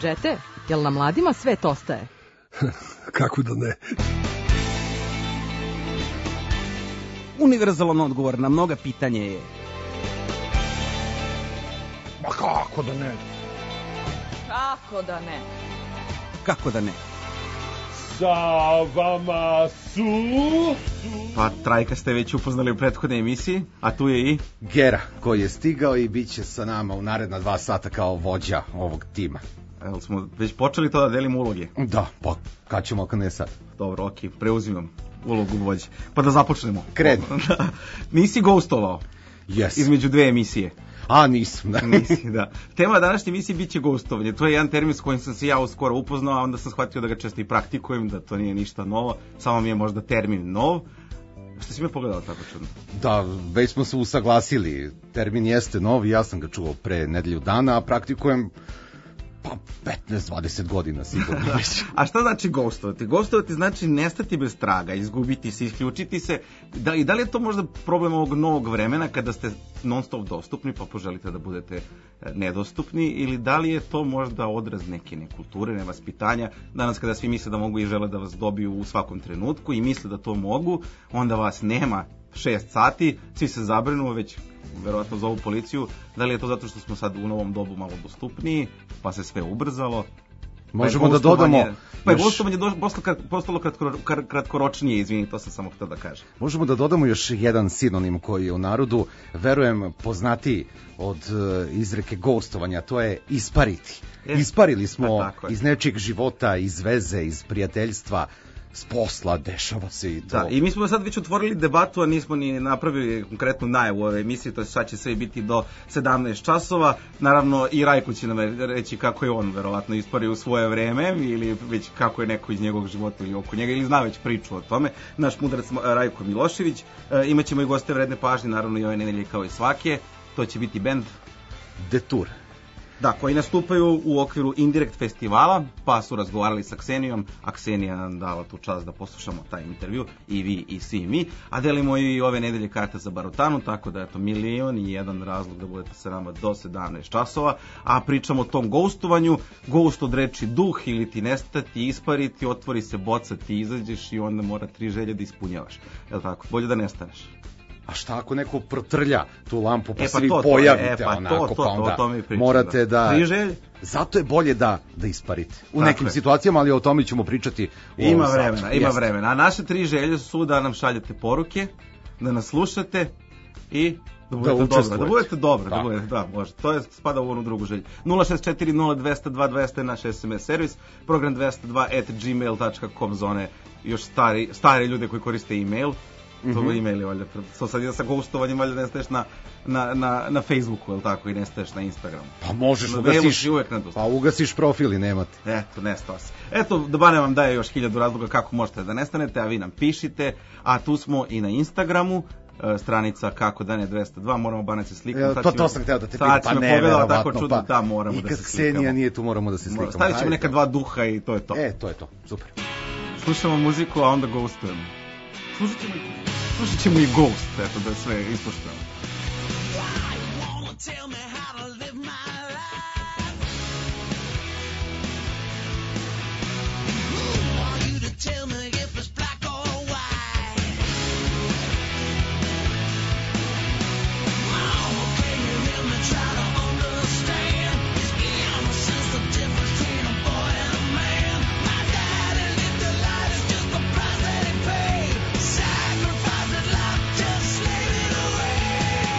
Džete, jel na mladima svet ostaje? Kako da ne? Univerzalan odgovor na mnoga pitanja je... Ma kako da ne? Kako da ne? Kako da ne? Sa vama su... Pa Trajka ste već upoznali u prethodnoj emisiji, a tu je i... Gera, koji je stigao i bit će sa nama u naredna 2 sata kao vođa ovog tima. Evo smo već počeli to da delimo uloge. Da, pa kad ćemo ako ne sad? Dobro, okej, preuzimam ulogu vođe. Pa da započnemo. Kreni. Nisi ghostovao između 2 emisije. A, nisam, da. Nisi, da. Tema današnje emisije biće ghostovanje. To je jedan termin s kojim sam se ja uskoro upoznao, a onda sam shvatio da ga često i praktikujem, da to nije ništa novo, samo mi je možda termin nov. Što si me pogledao tako čudno? Da, već smo se usaglasili. Termin jeste nov, ja sam ga čuo pre nedelju dana, a praktikujem pa 15-20 godina sigurno. A šta znači ghostovati? Ghostovati znači nestati bez traga, izgubiti se, isključiti se. I da li je to možda problem ovog novog vremena kada ste non stop dostupni pa poželite da budete nedostupni, ili da li je to možda odraz neke nekulture, nevaspitanja? Danas kada svi misle da mogu i žele da vas dobiju u svakom trenutku i misle da to mogu, onda vas nema 6 sati, svi se zabrinu, već verovatno zovu policiju. Da li je to zato što smo sad u novom dobu malo dostupniji, pa se sve ubrzalo? Možemo da dodamo... Pa je gostovanje postalo kratkoročnije, izvini, to sam samo htio da kažem. Možemo da dodamo još jedan sinonim koji je u narodu, verujem, poznatiji od izreke gostovanja, to je ispariti. Isparili smo iz nečeg života, iz veze, iz prijateljstva, s posla, dešava se i to. Da, i mi smo sad već otvorili debatu, a nismo ni napravili konkretnu najavu ove emisije, to je sad će sve biti do 17 časova. Naravno, i Rajko će nam reći kako je on verovatno ispario u svoje vreme, ili već kako je neko iz njegovog života ili oko njega, ili zna već priču o tome. Naš mudrac Rajko Milošević. Imaćemo i goste vredne pažnje, naravno i ove nedelje kao i svake. To će biti bend Detour. Da, koji nastupaju u okviru Indirekt festivala, pa su razgovarali sa Ksenijom, a Ksenija nam dala tu čast da poslušamo taj intervju, i vi i svi mi, a delimo i ove nedelje karte za Barotanu, tako da je to 1.000.001 razlog da budete sa nama do 17 časova, a pričamo o tom ghostovanju. Ghost od reči duh, ili ti nestati, ispariti, otvori se boca, ti izađeš i onda mora 3 želje da ispunjavaš. Je li tako? Bolje da nestaneš. A šta ako neko protrlja tu lampu pa se vi pojavite onako, pa onda morate da... 3 želje? Zato je bolje da isparite. U nekim situacijama, ali o tome ćemo pričati u ovom satu. Ima vremena. A naše 3 želje su da nam šaljete poruke, da nas slušate i da budete dobro. Da, može. To je spada u onu drugu želju. 064-0202-200 je naš SMS servis, program 202@gmail.com za one još stare ljude koji koriste e-mail. To je e-mail, valjda. Sad je sa ghostovanjem, valjda nestaješ na Facebooku, je li tako, i nestaješ na Instagramu. Pa možeš, ugasiš profil i nemate. Eto, nestao se. Eto, Bane vam daje još 1000 razloga kako možete da nestanete, a vi nam pišite, a tu smo i na Instagramu, stranica Kako da ne 202, moramo Bane se slikamo. To sam htio da te pitam, pa ne, verovatno, pa da, moramo da se slikamo. I kad Ksenija nije tu, moramo da se slikamo. Stavit ćemo neka 2 duha i to je to. To je to, super. Slušamo muziku, a onda ghostujemo. Slušat ćemo i Ghost, eto da sve ispoštujemo. Sacrifice it, love, just leave it away.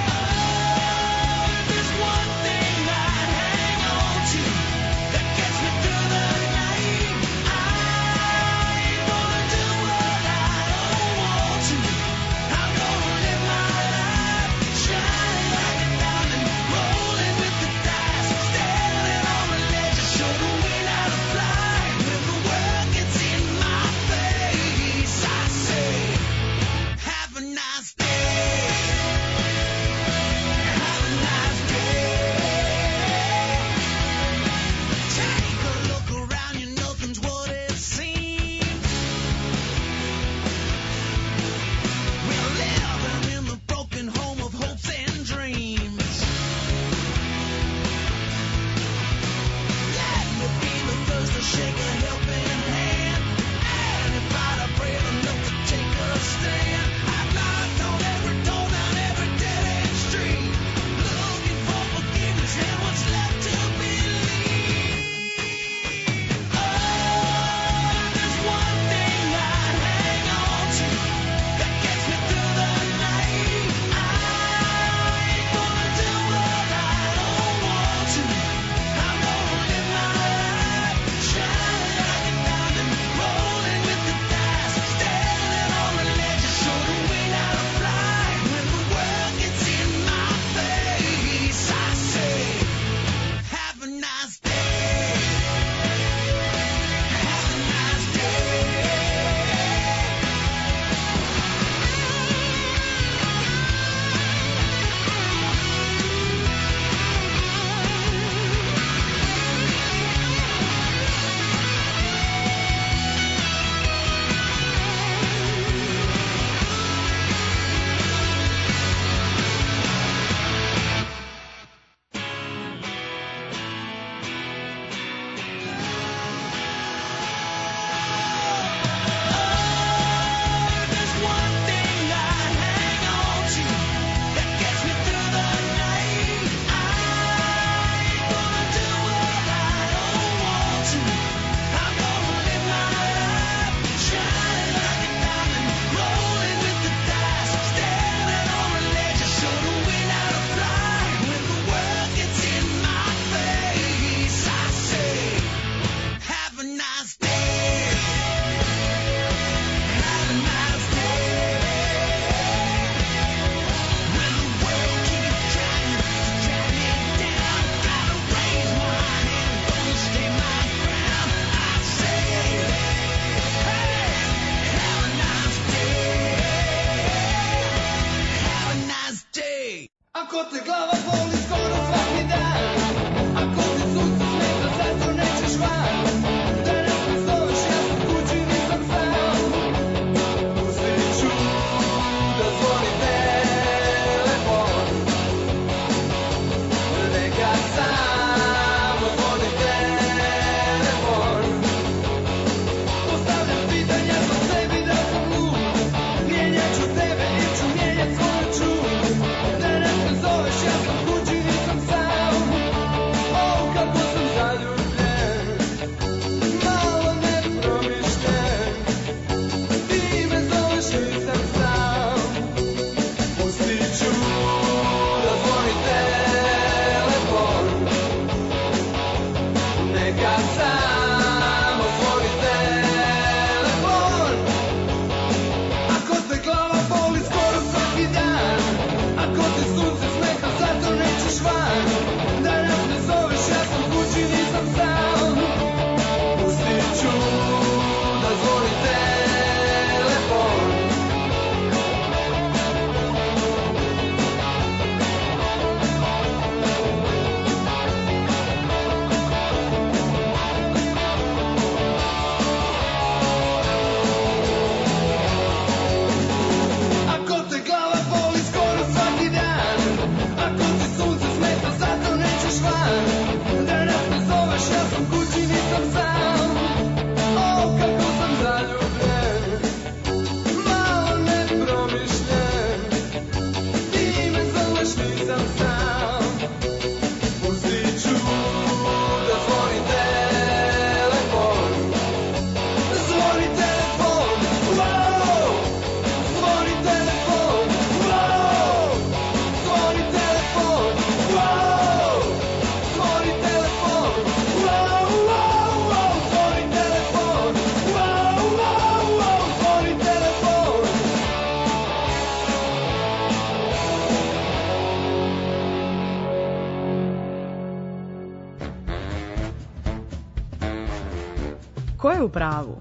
Ko je u pravu?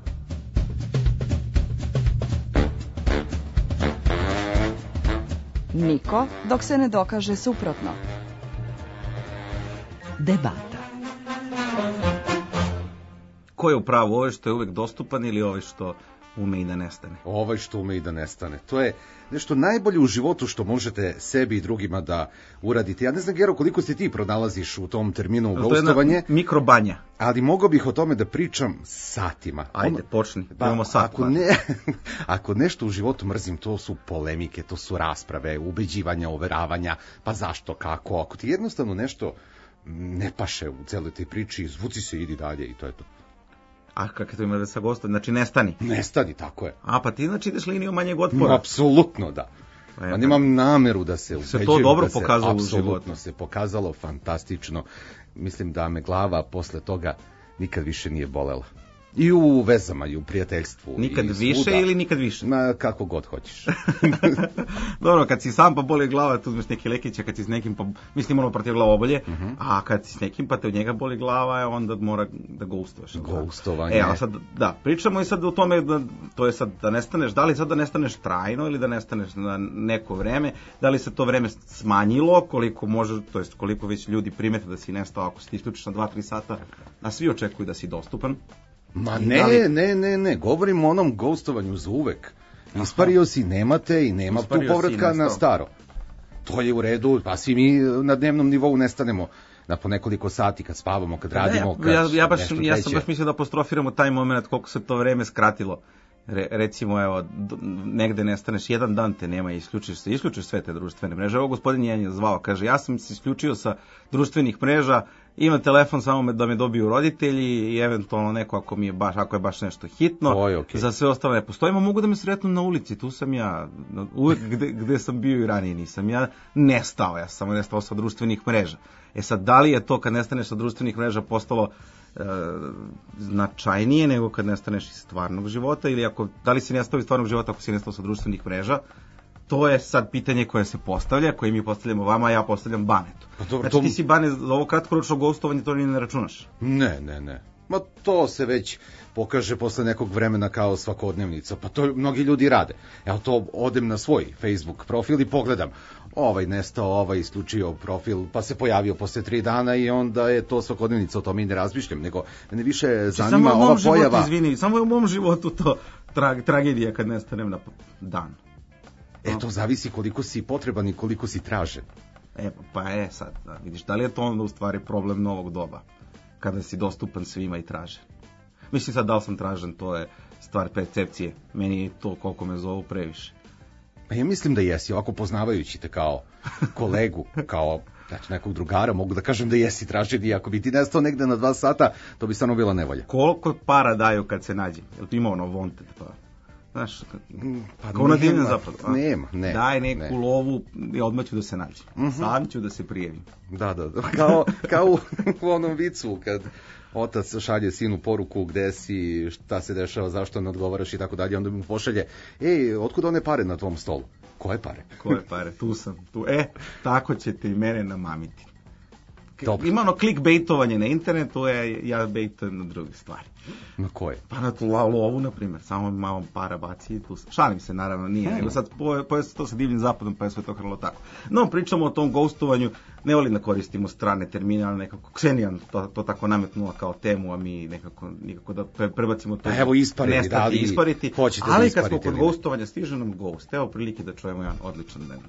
Niko, dok se ne dokaže suprotno. Debata. Ko je u pravu, ovaj što je uvek dostupan ili ovaj što ume i da nestane? Ovaj što ume i da nestane. To je nešto najbolje u životu što možete sebi i drugima da uradite. Ja ne znam, Gero, koliko se ti pronalaziš u tom terminu gostovanje. To je mikrobanja. Ali mogao bih o tome da pričam satima. Ajde, počni. Imamo sat. Ako nešto u životu mrzim, to su polemike, to su rasprave, ubeđivanja, overavanja, pa zašto, kako. Ako ti jednostavno nešto ne paše u celoj tej priči, zvuci se, idi dalje i to je to. A kako to ima da sa gostom? Znači nestani. Nestani, tako je. A pa ti znači ideš linijom manjeg otpora. Apsolutno da. Pa nemam nameru da se ubeđujem. Se to dobro pokazalo u životu. Apsolutno se pokazalo fantastično. Mislim da me glava posle toga nikad više nije bolela. I u vezama, i u prijateljstvu. Nikad više ili nikad više? Ma, kako god hoćeš. Dobro, kad si sam pa boli glava, tu uzmeš neki lekića, kad si s nekim pa, mislim ono protiv glavobolje, a kad si s nekim pa te od njega boli glava, onda mora da gustuješ. Gustovanje. A sad, da, pričamo i sad o tome, to je sad da nestaneš, da li sad da nestaneš trajno ili da nestaneš na neko vreme, da li se to vreme smanjilo, koliko može, to jest koliko već ljudi primete da si nestao ako si ti isključiš na 2-3 sata, a svi očekuju da si dostupan. Ma ne, govorim o onom gostovanju za uvek. Ispario si, nemate i nema tu povratka na staro. To je u redu, pa svi mi na dnevnom nivou nestanemo na po nekoliko sati kad spavamo, kad radimo, kad ja sam baš mislio da apostrofiramo taj moment koliko se to vreme skratilo. Recimo, evo, negde nestaneš, jedan dan te nema i isključiš sve te društvene mreže. Evo, gospodin Jen je zvao, kaže, ja sam se isključio sa društvenih mreža, imam telefon samo da me dobiju roditelji i eventualno neko ako je baš nešto hitno, okay. Za sve ostalo ne postojimo, mogu da me sretnu na ulici, tu sam ja, uvek gde sam bio i ranije nisam ja nestao, ja sam samo nestao sa društvenih mreža. Sad, da li je to kad nestaneš sa društvenih mreža postalo značajnije nego kad nestaneš iz stvarnog života ili da li si nestao iz stvarnog života ako si nestao sa društvenih mreža, to je sad pitanje koje se postavlja, koje mi postavljamo vama, a ja postavljam Banetu. Znači ti si, Bane, za ovo kratkoročno gostovanje to ni ne računaš? Ne. Ma to se već pokaže posle nekog vremena kao svakodnevnica, pa to mnogi ljudi rade. Ja to odem na svoj Facebook profil i pogledam, ovaj nestao, ovaj isključio profil, pa se pojavio posle 3 dana i onda je to svakodnevnica, o tome i ne razmišljam, nego mene više zanima ova pojava. Samo je u mom životu to tragedija kad nestanem na dan. To zavisi koliko si potreban i koliko si tražen. Sad, vidiš, da li je to onda u stvari problem novog doba? Kada si dostupan svima i tražen. Mislim sad da li sam tražen, to je stvar percepcije. Meni je to koliko me zovu previše. Pa ja mislim da jesi, ovako poznavajući te kao kolegu, kao nekog drugara, mogu da kažem da jesi tražen i ako bi ti nestao negde na 2 sata, to bi stvarno bila nevolja. Koliko para daju kad se nađe? Jel ti ima ono wanted pa? Znaš, kao na divnom zapadu. Nema. Daj neku lovu i odmah ću da se nađe. Sam ću da se prijavim. Da. Kao u onom vicu kad otac šalje sinu poruku gde si, šta se dešava, zašto ne odgovaraš i tako dalje, onda mu pošalje, otkud one pare na tvom stolu? Koje pare? Tu sam. Tako ćete i mene namamiti. Ima ono clickbaitovanje na internetu, ja baitujem na druge stvari. Na koje? Pa na tu lovu, na primjer, samo malo para baci i tu sam. Šalim se, naravno, nije, nego sad to sa divnim zapadom, pa je sve to hrlo tako. No, pričamo o tom gostovanju, ne volim da koristimo strane termine, ali nekako Ksenija to tako nametnula kao temu, a mi nekako da prebacimo to. Evo ispariti, ali kad smo kod gostovanja, stiže nam gost, evo prilike da čujemo jedan odličan bend.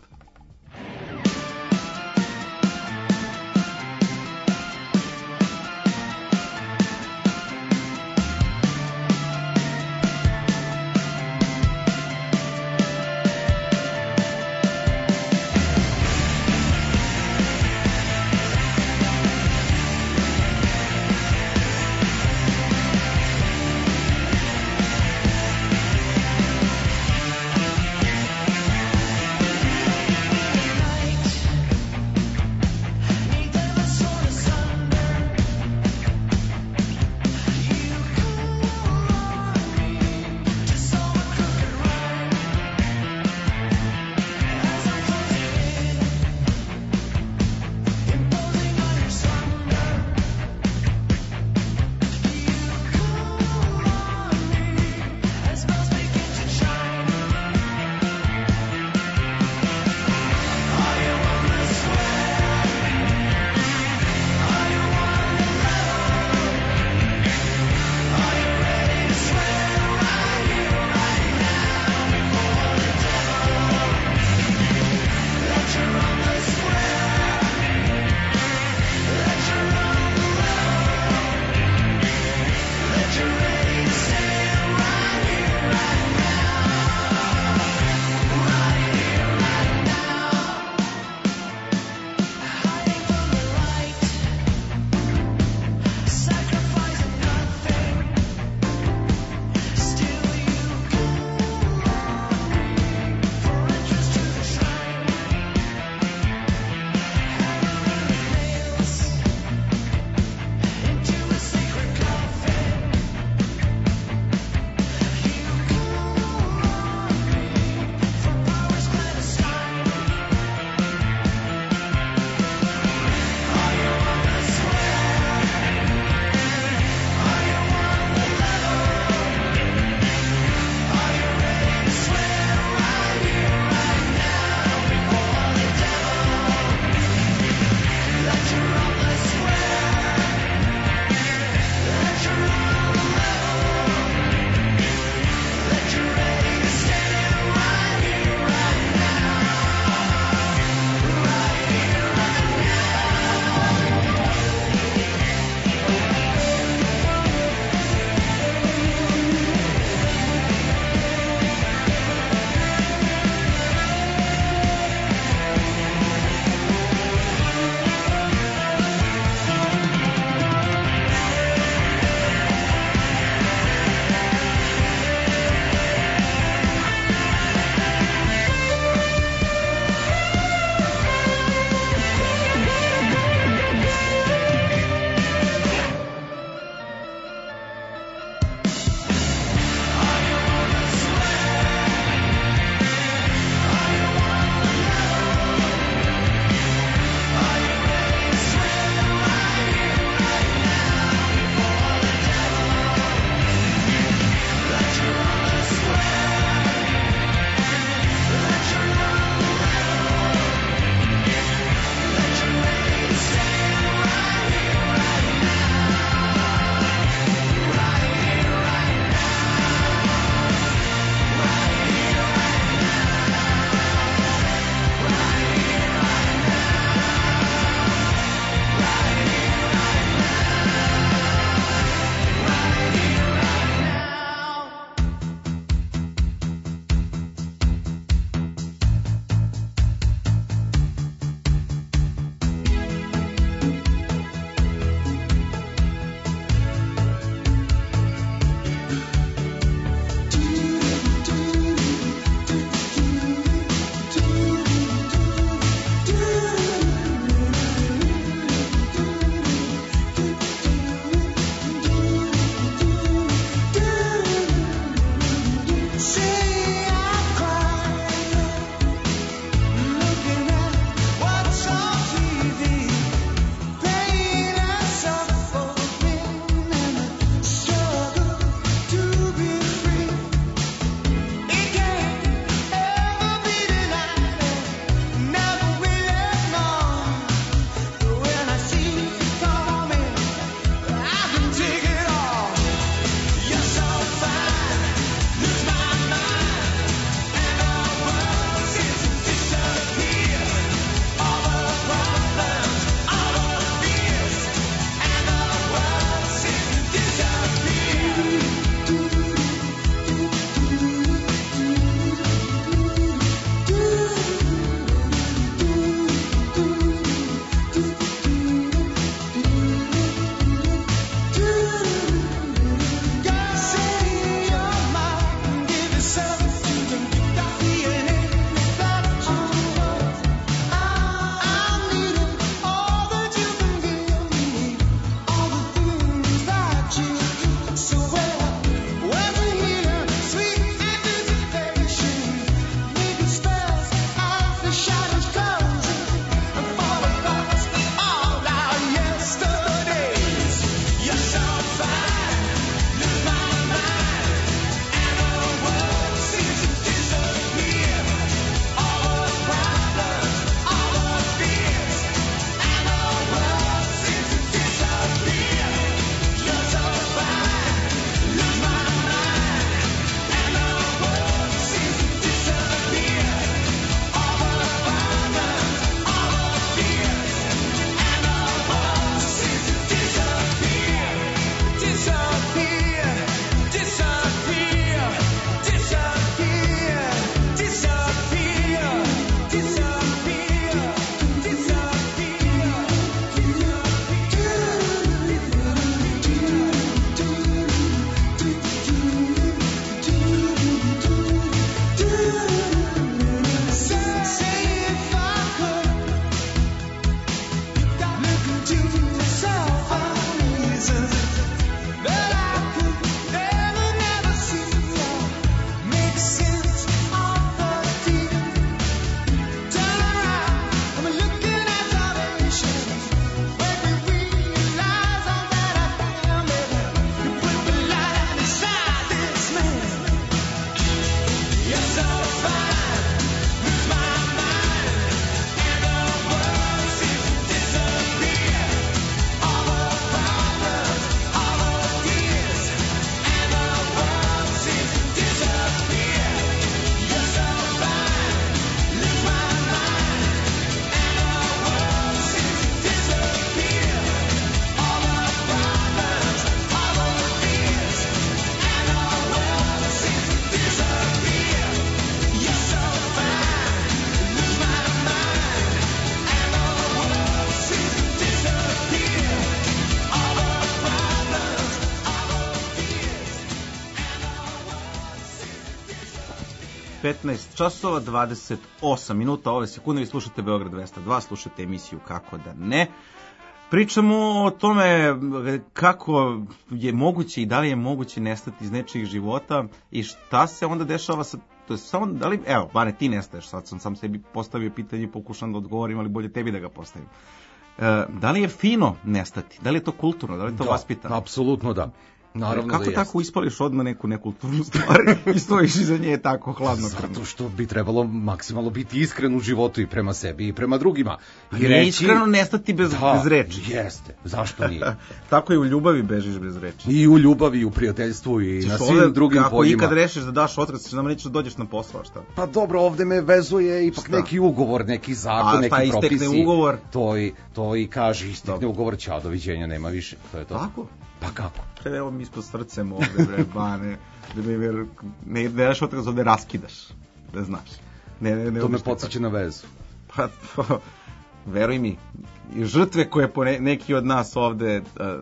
15 časova, 28 minuta, ove sekunde, vi slušate Beograd 202, slušate emisiju Kako da ne. Pričamo o tome kako je moguće i da li je moguće nestati iz nečijih života i šta se onda dešava sa... To je samo, da li, evo, Bane, ti nestaješ, sad sam sebi postavio pitanje i pokušam da odgovorim, ali bolje tebi da ga postavim. Da li je fino nestati? Da li je to kulturno? Da li je to vaspitano? Apsolutno da. Naravno kako da tako ispališ odmah neku nekulturnu stvar i stojiš iza nje tako hladno? Zato što bi trebalo maksimalno biti iskren u životu i prema sebi i prema drugima. I reći, iskreno nestati bez reči. Jeste, zašto nije? Tako i u ljubavi bežiš bez reči. I u ljubavi, i u prijateljstvu, i na svim drugim poljima. Ako ikad rešiš da daš otkaz, nama nećeš da dođeš na posao, šta? Pa dobro, ovde me vezuje ipak neki ugovor, neki zakon, neki propisi. A šta istekne ugovor? To i kaže, istekne ugovor, ćao, doviđenja, nema više. To je to. Tako? Pa kako? Evo mi ispod srcem ovde, bre, Bane, da mi ne daš otkaz, ovde raskidaš, da znaš. Ne, to me podsjeća na vezu. Pa, veruj mi, žrtve koje neki od nas ovde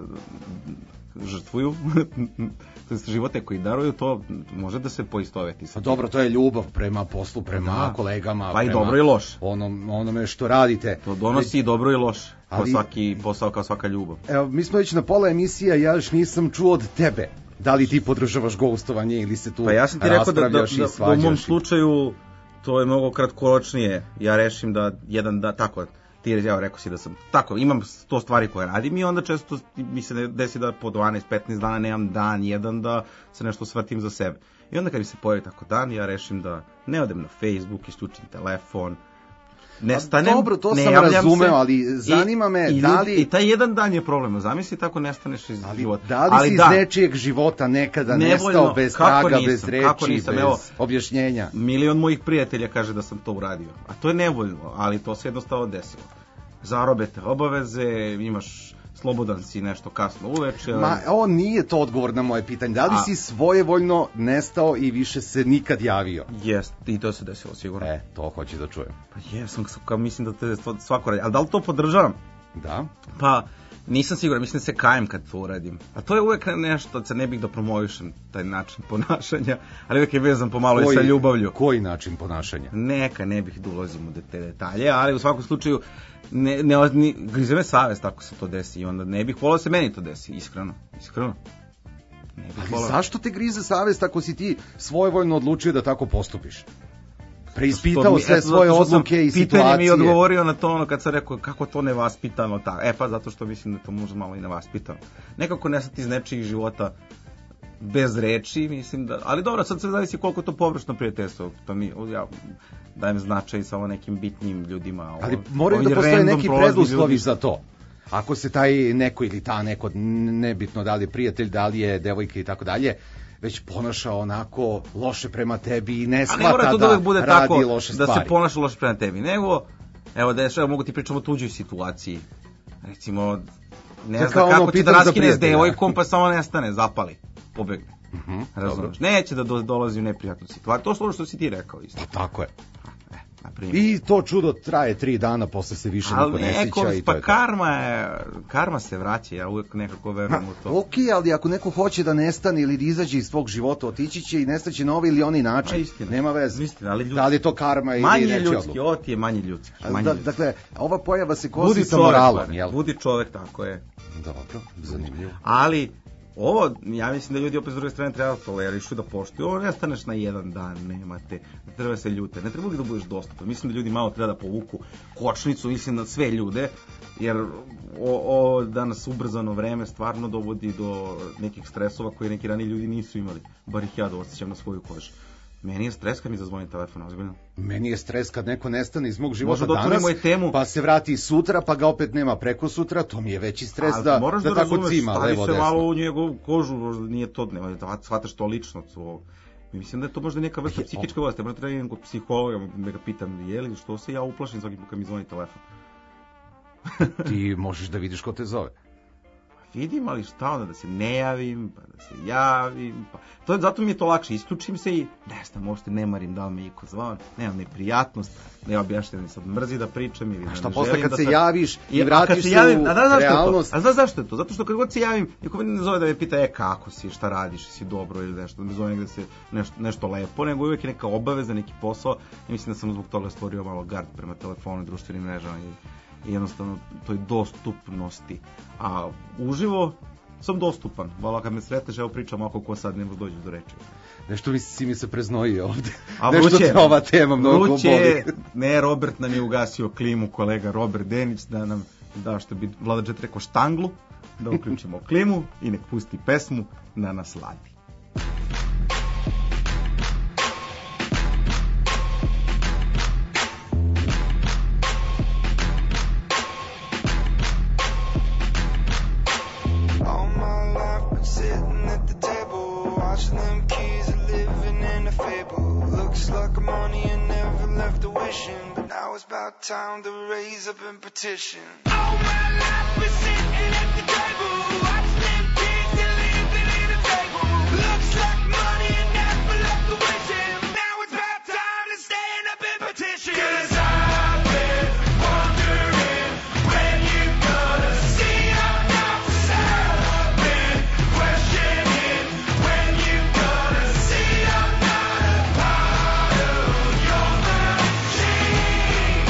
žrtvuju, to je živote koji daruju, to može da se poistoveti. Pa dobro, to je ljubav prema poslu, prema kolegama. Pa i dobro i loše. Onome što radite. To donosi i dobro i loše. Kao svaki posao, kao svaka ljubav. Evo, mi smo već na pola emisija, ja još nisam čuo od tebe. Da li ti podržavaš gostovanje ili se tu raspravljaš i svađaš? Pa ja sam ti rekao da u mom slučaju to je mnogo kratkoročnije. Ja rešim da tako, ti rekao si da sam, tako, imam 100 stvari koje radim i onda često mi se desi da po 12-15 dana nemam dan jedan da se nešto shvatim za sebe. I onda kad mi se pojavi tako dan, ja rešim da ne odem na Facebook, isključim telefon, nestanem, dobro, to sam razumeo, ali zanima me da li... I taj jedan dan je problem, zamisli tako nestaneš iz života. Da li si iz nečijeg života nekada nestao bez traga, bez reči, bez objašnjenja? Milion mojih prijatelja kaže da sam to uradio, a to je nevoljno, ali to se jednostavno desilo. Zarobe te obaveze, imaš... slobodan si nešto kasno uveče. Ovo nije to odgovor na moje pitanje. Da li si svojevoljno nestao i više se nikad javio? Jest, i to se desilo sigurno. To hoću da čujem. Pa jesam, mislim da te svako radi. Ali da li to podržavam? Da. Pa nisam siguran, mislim da se kajem kad to uradim. A to je uvek nešto, ne bih da promovišem taj način ponašanja, ali uvek je vezan pomalo i sa ljubavlju. Koji način ponašanja? Neka, ne bih da ulazim u te detalje, ali u svakom slučaju grize me savest ako se to desi i onda ne bih volao se meni to desi, iskreno. Ali zašto te grize savest ako si ti svojevoljno odlučio da tako postupiš? Preispitao sve svoje odluke i situacije. Pitanje mi je odgovorio na to kad sam rekao kako to nevaspitano tako. Pa zato što mislim da to može malo i nevaspitano. Nekako nestati iz nečijih života bez reči, mislim da... Ali dobro, sad se zavisi koliko to površno prijateljstvo. Ja dajem značaj samo nekim bitnim ljudima. Ali moraju da postoje neki preduslovi za to. Ako se taj neko ili ta neko, nebitno da li je prijatelj, da li je devojka i tako dalje, već ponaša onako loše prema tebi i ne shvata da radi loše stvari. Da se ponaša loše prema tebi, nego, evo mogu ti pričati o tuđoj situaciji. Recimo, ne zna kako će da raskine s devojkom, pa samo nestane, zapali, pobegne. Razumeš? Neće da dolazi u neprijatnu situaciju. To je ono što si ti rekao isto. Pa tako je. I to čudo traje 3 dana, posle se više niko ne sjeća i to je to. Karma se vraća, ja uvijek nekako verujem u to. Ok, ali ako neko hoće da nestane ili da izađe iz svog života, otići će i nestaće na ovaj ili onaj način. Nema veze. Da li je to karma ili nečija odluka? Manje ljudski, ovo ti je manje ljudski. Dakle, ova pojava se kosi sa moralom, jel? Budi čovek, tako je. Dobro, zanimljivo. Ali... Ovo, ja mislim da ljudi opet s druge strane treba tolerišu da poštuju. Ovo ne staneš na jedan dan, nemate, ne treba se ljute, ne treba da budeš dostupan. Mislim da ljudi malo treba da povuku kočnicu, mislim na sve ljude, jer ovo danas ubrzano vreme stvarno dovodi do nekih stresova koje neki raniji ljudi nisu imali. Bar ih ja da osjećam na svoju kožu. Meni je stres kad mi zazvoni telefon, ozbiljno. Meni je stres kad neko nestane iz mog života danas, pa se vrati sutra, pa ga opet nema preko sutra, to mi je veći stres da tako cima levo desno. Stavi se malo u njegovu kožu, nije to, da shvataš to lično. Mislim da je to možda neka vrsta psihička bolest, ja treba jedan kod psihologa, da ga pitam, je li, što se ja uplašim svaki put kad mi zvoni telefon? Ti možeš da vidiš ko te zove. vidim, ali šta onda, da se ne javim, pa da se javim, pa... Zato mi je to lakše, isključim se i ne znam, uopšte ne marim da li me iko zvao, nemam ni prijatnost, da ja objašnjam, sad mrzi da pričam ili da ne želim da... A šta posle kad se javiš i vratiš se u realnost? A znaš zašto je to? Zato što kad god se javim, niko me ne zove da me pita, kako si, šta radiš, si dobro ili nešto, da me zove negde se nešto lepo, nego uvijek je neka obaveza, neki posao, i mislim da sam zbog toga stvorio malo gard prema telefonu, društvenim mrežama i jednostavno toj dostupnosti. A uživo sam dostupan. Vala kad me sreteš, evo pričam ako ko sad ne dođe do reči. Nešto si mi se preznoji ovde. A nešto te ova tema mnogo boli. Ne, Robert nam je ugasio klimu, kolega Robert Denić, da nam da što bi Vlada Džet rekao štanglu, da uključimo klimu i nek pusti pesmu da nas ladi. Time to raise up and petition. All my life been sitting at the table, watching them kids and living in a fable. Looks like money and never left the wishing. Now it's about time to stand up and petition. 'Cause I've been wondering when you gonna see I'm not for sale. I've been questioning when you gonna see I'm not a part of your machine.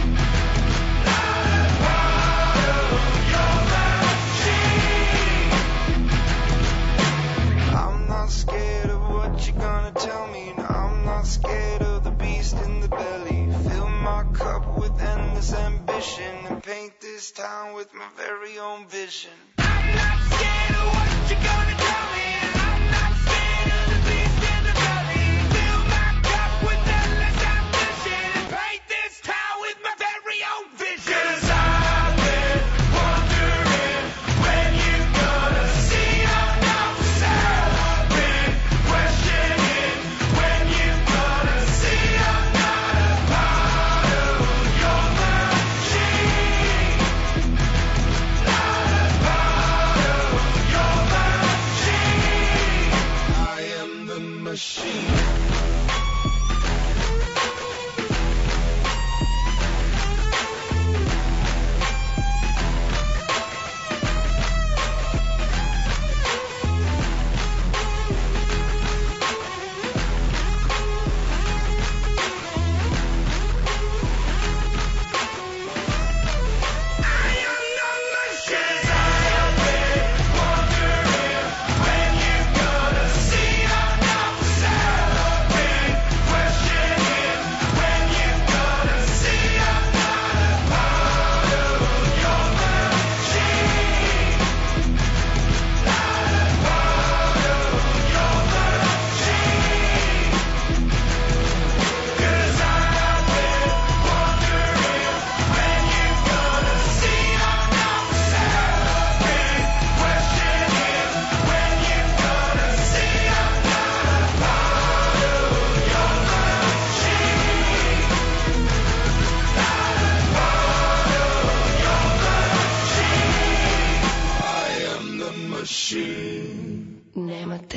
Scared of what you're gonna tell me. No, I'm not scared of the beast in the belly. Fill my cup with endless ambition and paint this town with my very own vision. I'm not scared of what you're gonna tell me. I'm not scared of the beast in the belly. Fill my cup with endless ambition and paint this town with my very own vision. 'Cause I've been wondering when you're gonna see I'm not for sale. Questioning when you're gonna see I'm not a part of your machine. Not a part of your machine. I am the machine. Nemate.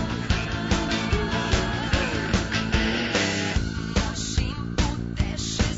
She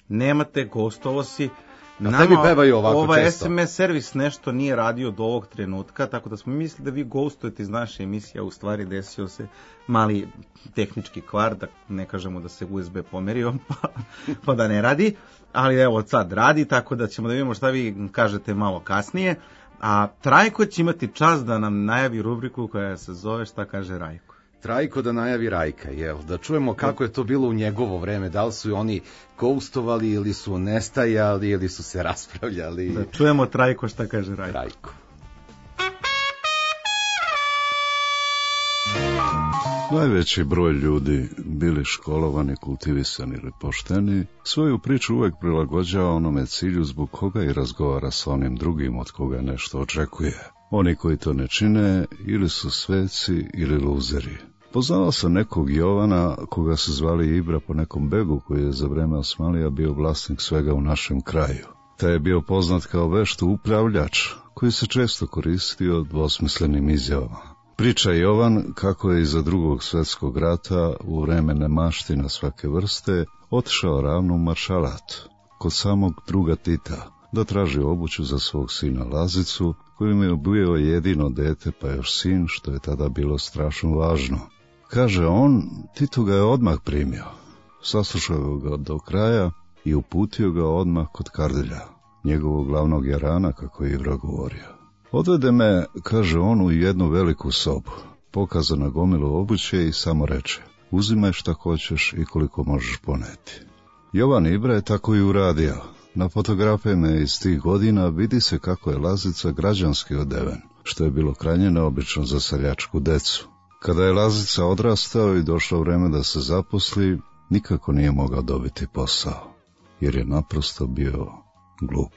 nemate, gostovo si. Tebi pevaju ovako ovaj često. SMS servis nešto nije radio do ovog trenutka, tako da smo mislili da vi gostujete iz naše emisije, a u stvari desio se mali tehnički kvar, da ne kažemo da se USB pomerio, pa da ne radi, ali evo sad radi, tako da ćemo da vidimo šta vi kažete malo kasnije, a Trajko će imati čast da nam najavi rubriku koja se zove Šta kaže Rajko. Trajko da najavi Rajka, jel? Da čujemo kako je to bilo u njegovo vreme, da li su oni ghostovali ili su nestajali ili su se raspravljali. Da čujemo Trajko šta kaže Rajko. Rajko. Najveći broj ljudi, bili školovani, kultivisani ili pošteni, svoju priču uvek prilagođava onome cilju zbog koga i razgovara sa onim drugim od koga nešto očekuje. Oni koji to ne čine ili su sveci ili luzeri. Poznao sam nekog Jovana koga su zvali Ibra po nekom begu koji je za vreme Osmanlija bio vlasnik svega u našem kraju. Taj je bio poznat kao vešt upravljač koji se često koristio dvosmislenim izjavama. Priča Jovan kako je iza Drugog svjetskog rata u vreme nemaština svake vrste otišao ravno u maršalat kod samog druga Tita da traži obuću za svog sina Lazicu, kojim je bio jedino dete pa još sin, što je tada bilo strašno važno. Kaže on, Tito ga je odmah primio, saslušao ga do kraja i uputio ga odmah kod Kardelja, njegovog glavnog jarana, kako je Ibra govorio. Odvede me, kaže on, u jednu veliku sobu, pokaza na gomilu obuće i samo reče, uzimaj šta hoćeš i koliko možeš poneti. Jovan Ibra je tako i uradio. Na fotografijama iz tih godina vidi se kako je Lazica građanski odeven, što je bilo krajnje neobično za seljačku decu. Kada je Lazica odrastao i došlo vreme da se zaposli, nikako nije mogao dobiti posao, jer je naprosto bio glup.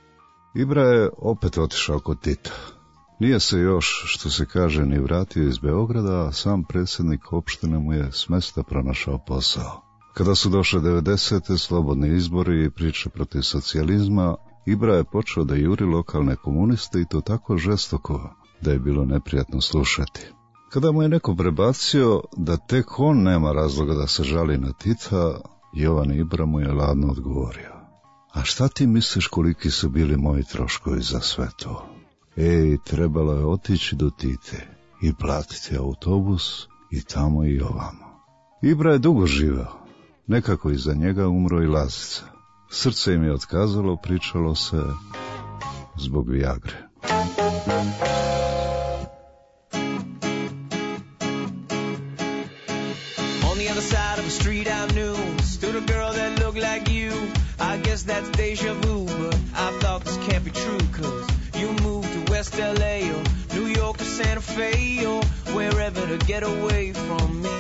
Ibra je opet otišao kod Tita. Nije se još, što se kaže, ni vratio iz Beograda, a sam predsjednik opštine mu je s mesta pronašao posao. Kada su došle 90. slobodni izbori i priče protiv socijalizma, Ibra je počeo da juri lokalne komuniste i to tako žestoko da je bilo neprijatno slušati. Kada mu je neko prebacio da tek on nema razloga da se žali na Tita, Jovan Ibra mu je ladno odgovorio. A šta ti misliš koliki su bili moji troškovi za sve to? Trebalo je otići do Tite i platiti autobus i tamo i ovamo. Ibra je dugo živeo. Nekako iza njega umro i Lazica. Srce im je otkazalo, pričalo se zbog Viagre. On the other side of the street I knew stood a girl that looked like you. I guess that's deja vu, but I thought this can't be true, 'cause you moved to West LA or New York or Santa Fe or wherever to get away from me.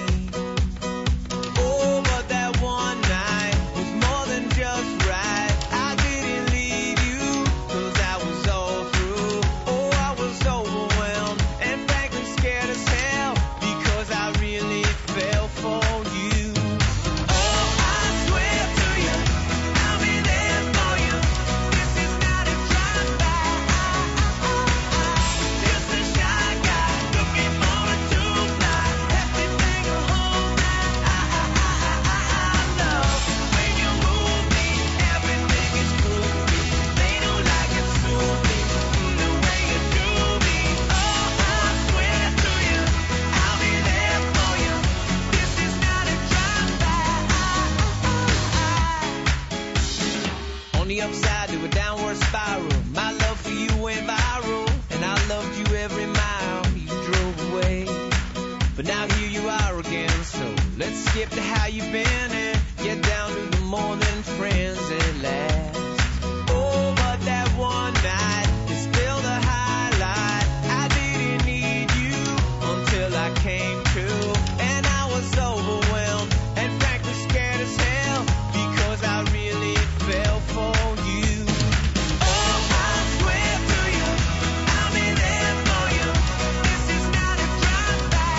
Skip to how you've been and get down to the morning friends at last. Oh, but that one night is still the highlight. I didn't need you until I came to, and I was overwhelmed and frankly scared as hell because I really fell for you. Oh, I swear to you, I'll be there for you. This is not a drive-by.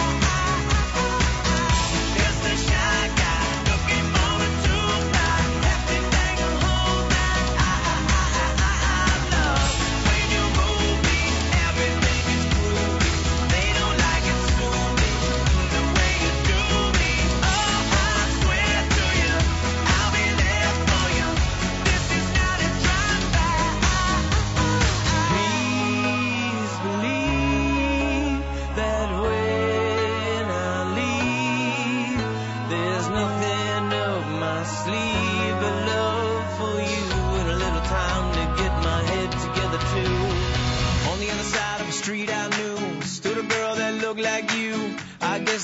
Just a shy guy looking for a true love. Happy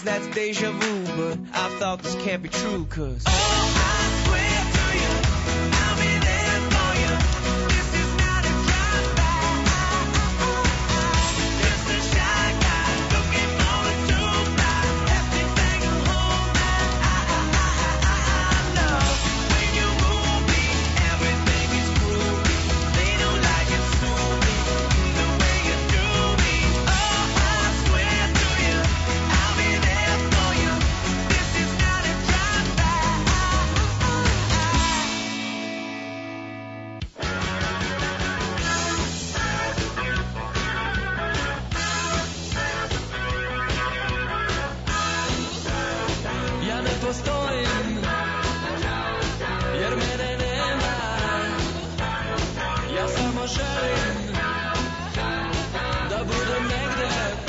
that's deja vu, but I thought this can't be true, cause I swear to you, I'll be there for you. This is not a drive-by. Just a shy guy looking for a two-fly. Everything will hold my love. When you move me, everything is groovy. They don't like it soon, the way you do me. Oh, I swear to you, I'll be there for you. This is not a drive-by. Ja ne postojim, jer mene nema. Ja samo želim da budem negde.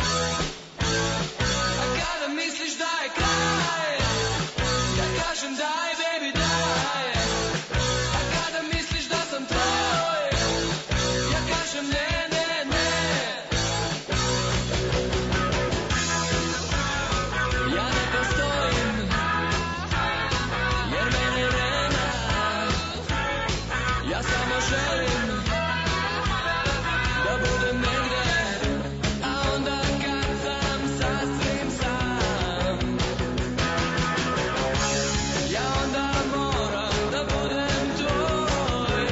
A kada misliš da je kraj, ja kažem daj baby daj. A kada misliš da sam tvoj, ja kažem ne, ne, ne. Ja ne postojim, jer mene nema. Ja samo želim da budem negde, a onda kad sam sasvim sam, ja onda moram da budem tvoj.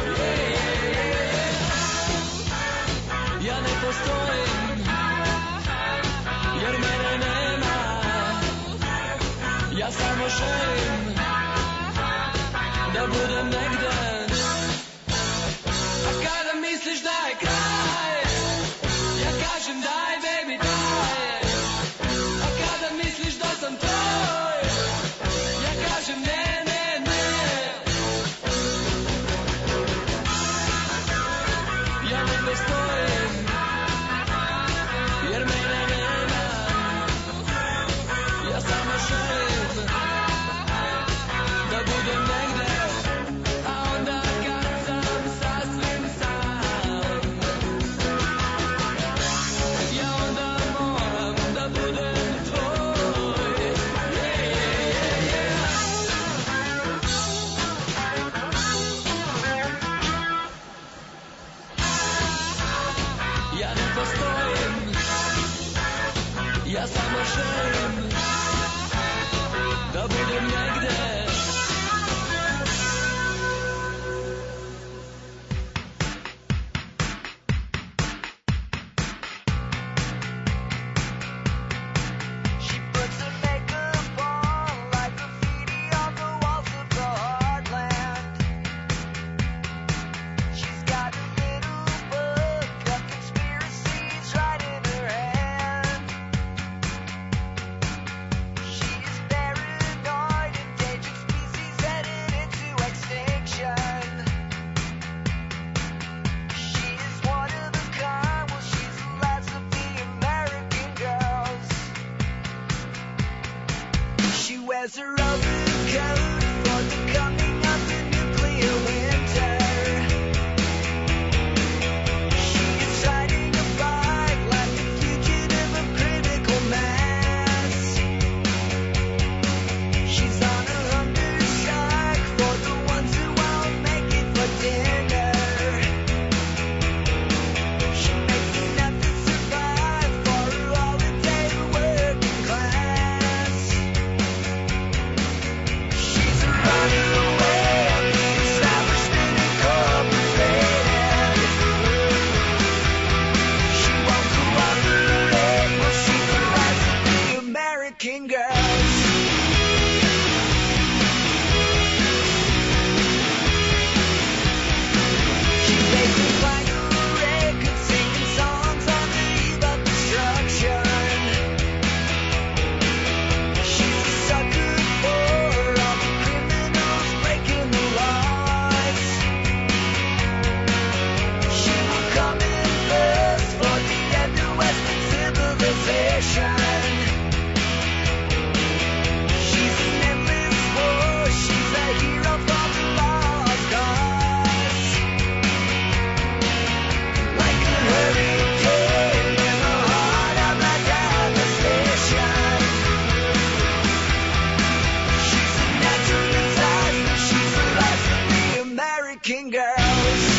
Ja ne postojim, jer mene nema. Ja samo želim da budem negde. A kada misliš da je kraj, ja kažem daj baby daj. A kada misliš da sam tvoj, ja kažem ne, ne, ne. Ja ne postojim, jer mene nema. Ja samo želim da budem negde, a onda kad sam sasvim sam, ja onda moram da budem tvoj. Ja ne postojim, ja samo želim da budem negde. She puts her makeup on like graffiti on the walls of the heartland. She's got a little book of conspiracies right in her hand. American girls.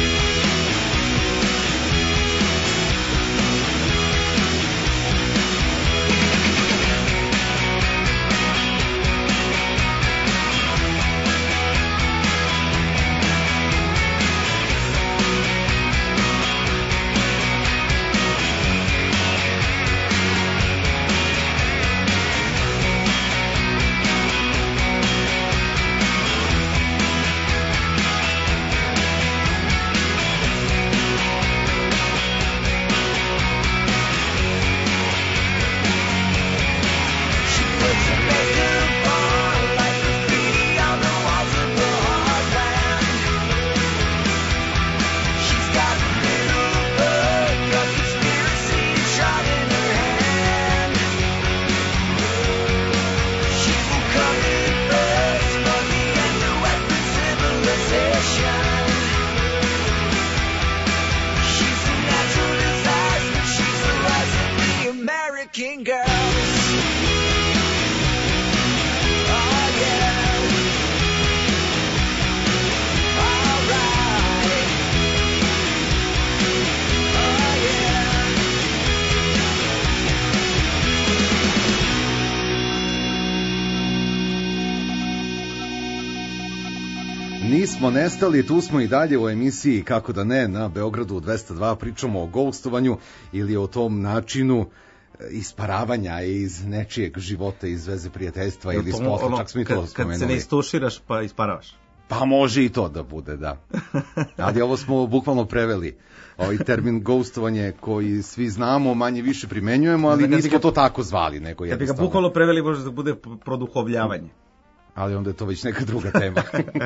Nismo nestali, tu smo i dalje u emisiji Kako da ne na Beogradu 202, pričamo o ghostovanju ili o tom načinu isparavanja iz nečijeg života, iz veze prijateljstva ili spota, čak smo i to spomenuli. Kad se ne istuširaš pa isparavaš. Pa može i to da bude, da. Ali ovo smo bukvalno preveli. Ovaj termin ghostovanje koji svi znamo, manje više primenjujemo, ali nismo to tako zvali. Nego kad bi ga bukvalno preveli, može da bude produhovljavanje. Ali onda je to već neka druga tema.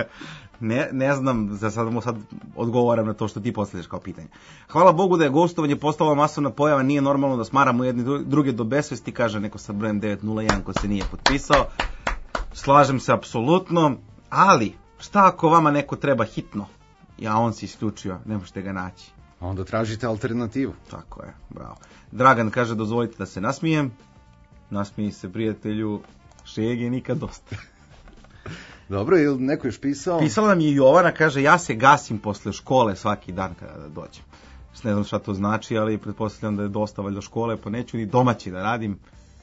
ne znam, za sad mu sad odgovaram na to što ti postavljaš kao pitanje. Hvala Bogu da je ghostovanje postalo masovna pojava, nije normalno da smaramo jedni druge do besvesti, kaže neko sa brojem 901 ko se nije potpisao. Slažem se apsolutno, ali šta ako vama neko treba hitno? Ja, on se isključio, ne možete ga naći. Onda tražite alternativu. Tako je, bravo. Dragan kaže, dozvolite da se nasmijem. Nasmiji se, prijatelju, šege nikad dosta. Dobro, ili neko još pisao? Pisala nam je Jovana, kaže, ja se gasim posle škole svaki dan kada dođem. Ne znam šta to znači, ali pretpostavljam da je dosta valjda škole, pa neću ni domaći da radim.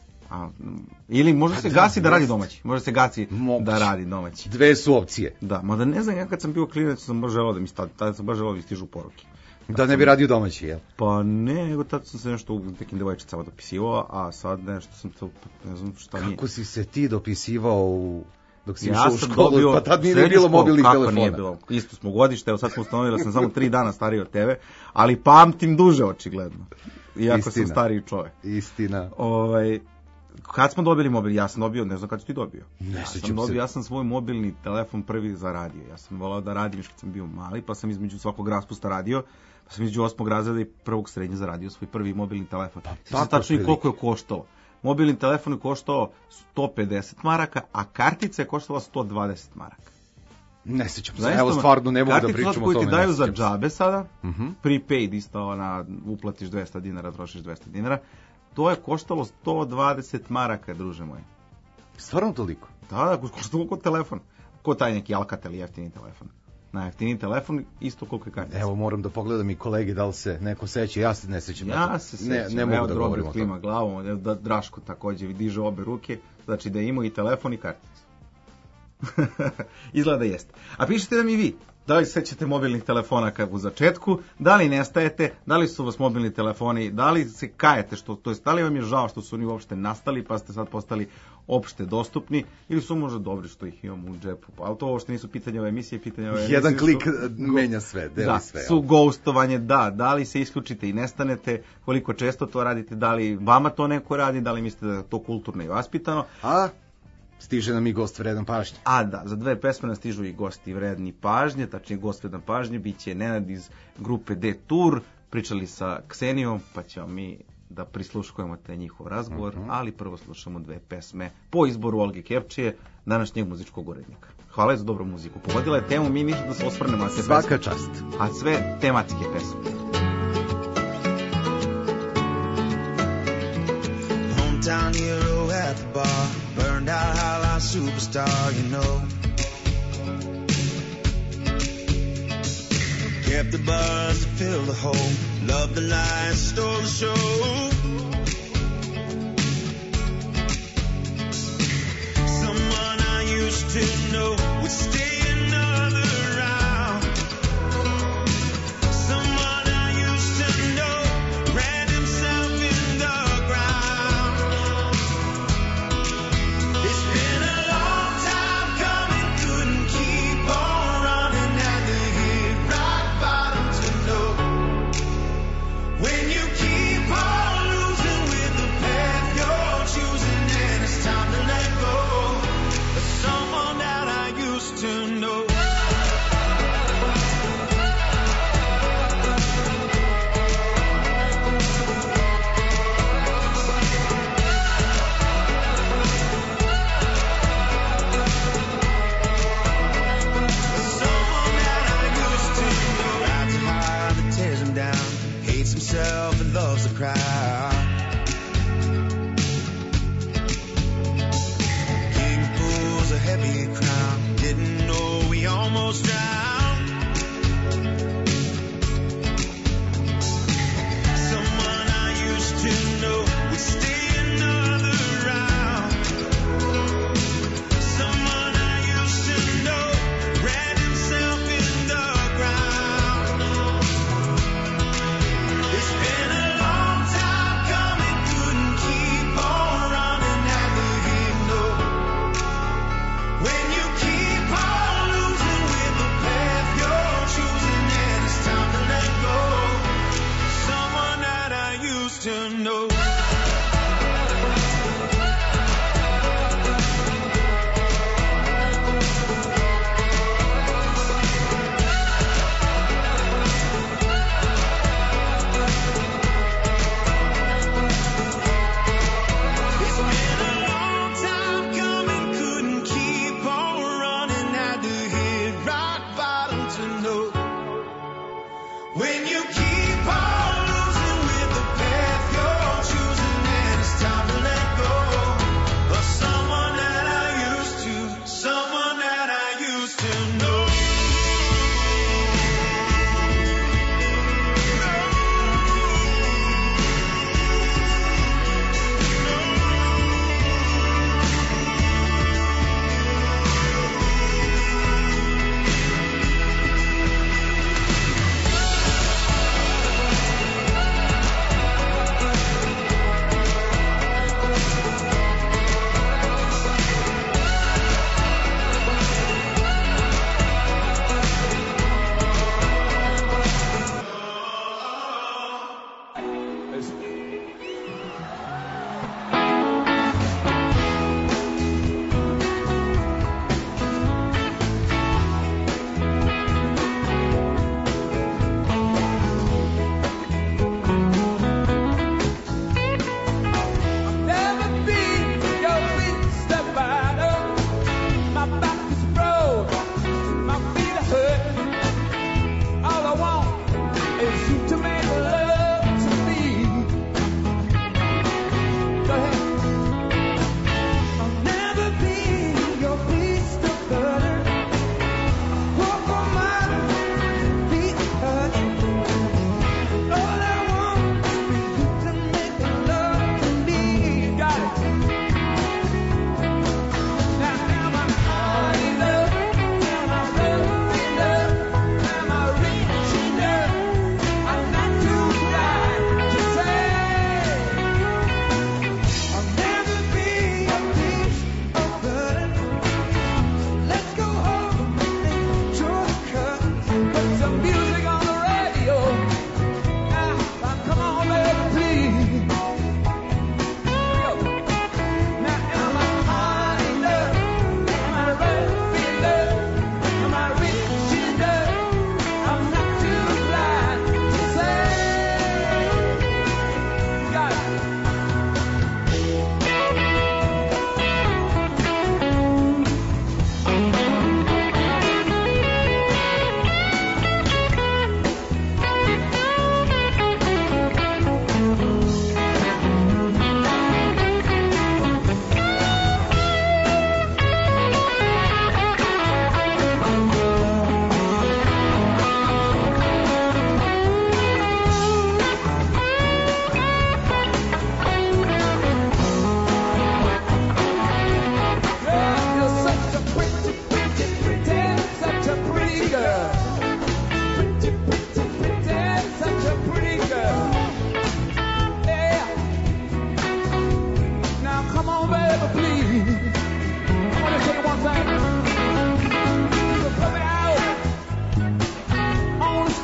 Ili može se gasi da radi domaći. Može se gasi da radi domaći. Dve su opcije. Da, mada ne znam, ja kad sam bio klinac sam baš želeo da mi stižu poruke. Da ne bi radio domaći, jel? Pa ne, nego tad sam se nešto u nekim devojčicama dopisivao, a sad nešto sam to, ne znam šta nije. Kako si se ti dopisivao dok si išao u školu, pa tad nije bilo mobilnih telefona? Kako nije bilo? Isto smo godište, evo sad smo ustanovili da sam samo 3 dana stariji od tebe, ali pamtim duže očigledno. Iako sam stariji čovjek. Istina. Kad smo dobili mobil, ja sam dobio, ne znam kad si ti dobio. Ja sam svoj mobilni telefon prvi za radio. Ja sam volao da radim još kad sam bio mali, pa sam između svakog raspusta radio, pa sam između 8. razreda i 1. srednje zaradio svoj prvi mobilni telefon. Pa tačno i koliko je koštao. Mobilni telefon je koštao 150 maraka, a kartica je koštala 120 maraka. Ne sećam se, evo stvarno ne mogu da pričam o tome. Kartica koju ti daju za džabe sada, prepaid isto, uplatiš 200 dinara, trošiš 200 dinara, to je koštalo 120 maraka, druže moji. Stvarno toliko? Da, koštalo kod telefon. Ko taj neki Alcatel jeftini telefon. Najjeftiniji telefon, isto koliko je kartica. Evo, moram da pogledam i kolege da li se neko seća, ja se ne sećam. Ja se sećam, ne mogu da govorim o tome. Klima glavom, da Draško također diže obe ruke, znači da ima i telefon i karticu. Izgleda jeste. A pišite nam i vi, da li sećate mobilnih telefona kako u začetku, da li nestajete, da li su vas mobilni telefoni, da li se kajete, to jest da li vam je žao što su oni uopšte nastali pa ste sad postali opšte dostupni, ili su možda dobri što ih imamo u džepu. Ali to uopšte nisu pitanje ove emisije, jedan klik menja sve, deli sve. Da, su ghostovanje, da li se isključite i nestanete, koliko često to radite, da li vama to neko radi, da li mislite da je to kulturno i vaspitano. A stiže nam i gost vredan pažnje. A da, za 2 pesme nas stižu i gosti vredni pažnje, tačnije gost vredan pažnje, bit će Nenad iz grupe D-Tour, pričali sa Ksenijom, pa ćemo mi da prisluškujemo taj njihov razgovor, ali prvo slušamo 2 pesme po izboru Olge Kepčije, današnjeg muzičkog urednika. Hvala za dobru muziku. Pogodila je temu, mi ništa da se osvrnemo na te pesme. Svaka čast. A sve tematske pesme. Hometown hero at the bar, burned out highlight superstar, you know. kept the buzz to fill the hole. Loved the lights, stole the show. Someone I used to know would stay another round. Someone I used to know ran himself in the ground. It's been a long time coming, couldn't keep on running, had to hit rock bottom to know. When you keep on losing with the path you're choosing, and it's time to let go of someone that I used to know. Someone that I used to know. Rides high that tears him down, hates himself and loves the crowd. King pulls a heavy crown, didn't know he almost drowned. Someone I used to know would stay another round. Someone I used to know ran himself in the ground. It's been a long time coming, couldn't keep on running, had to hit no. When you keep on losing with the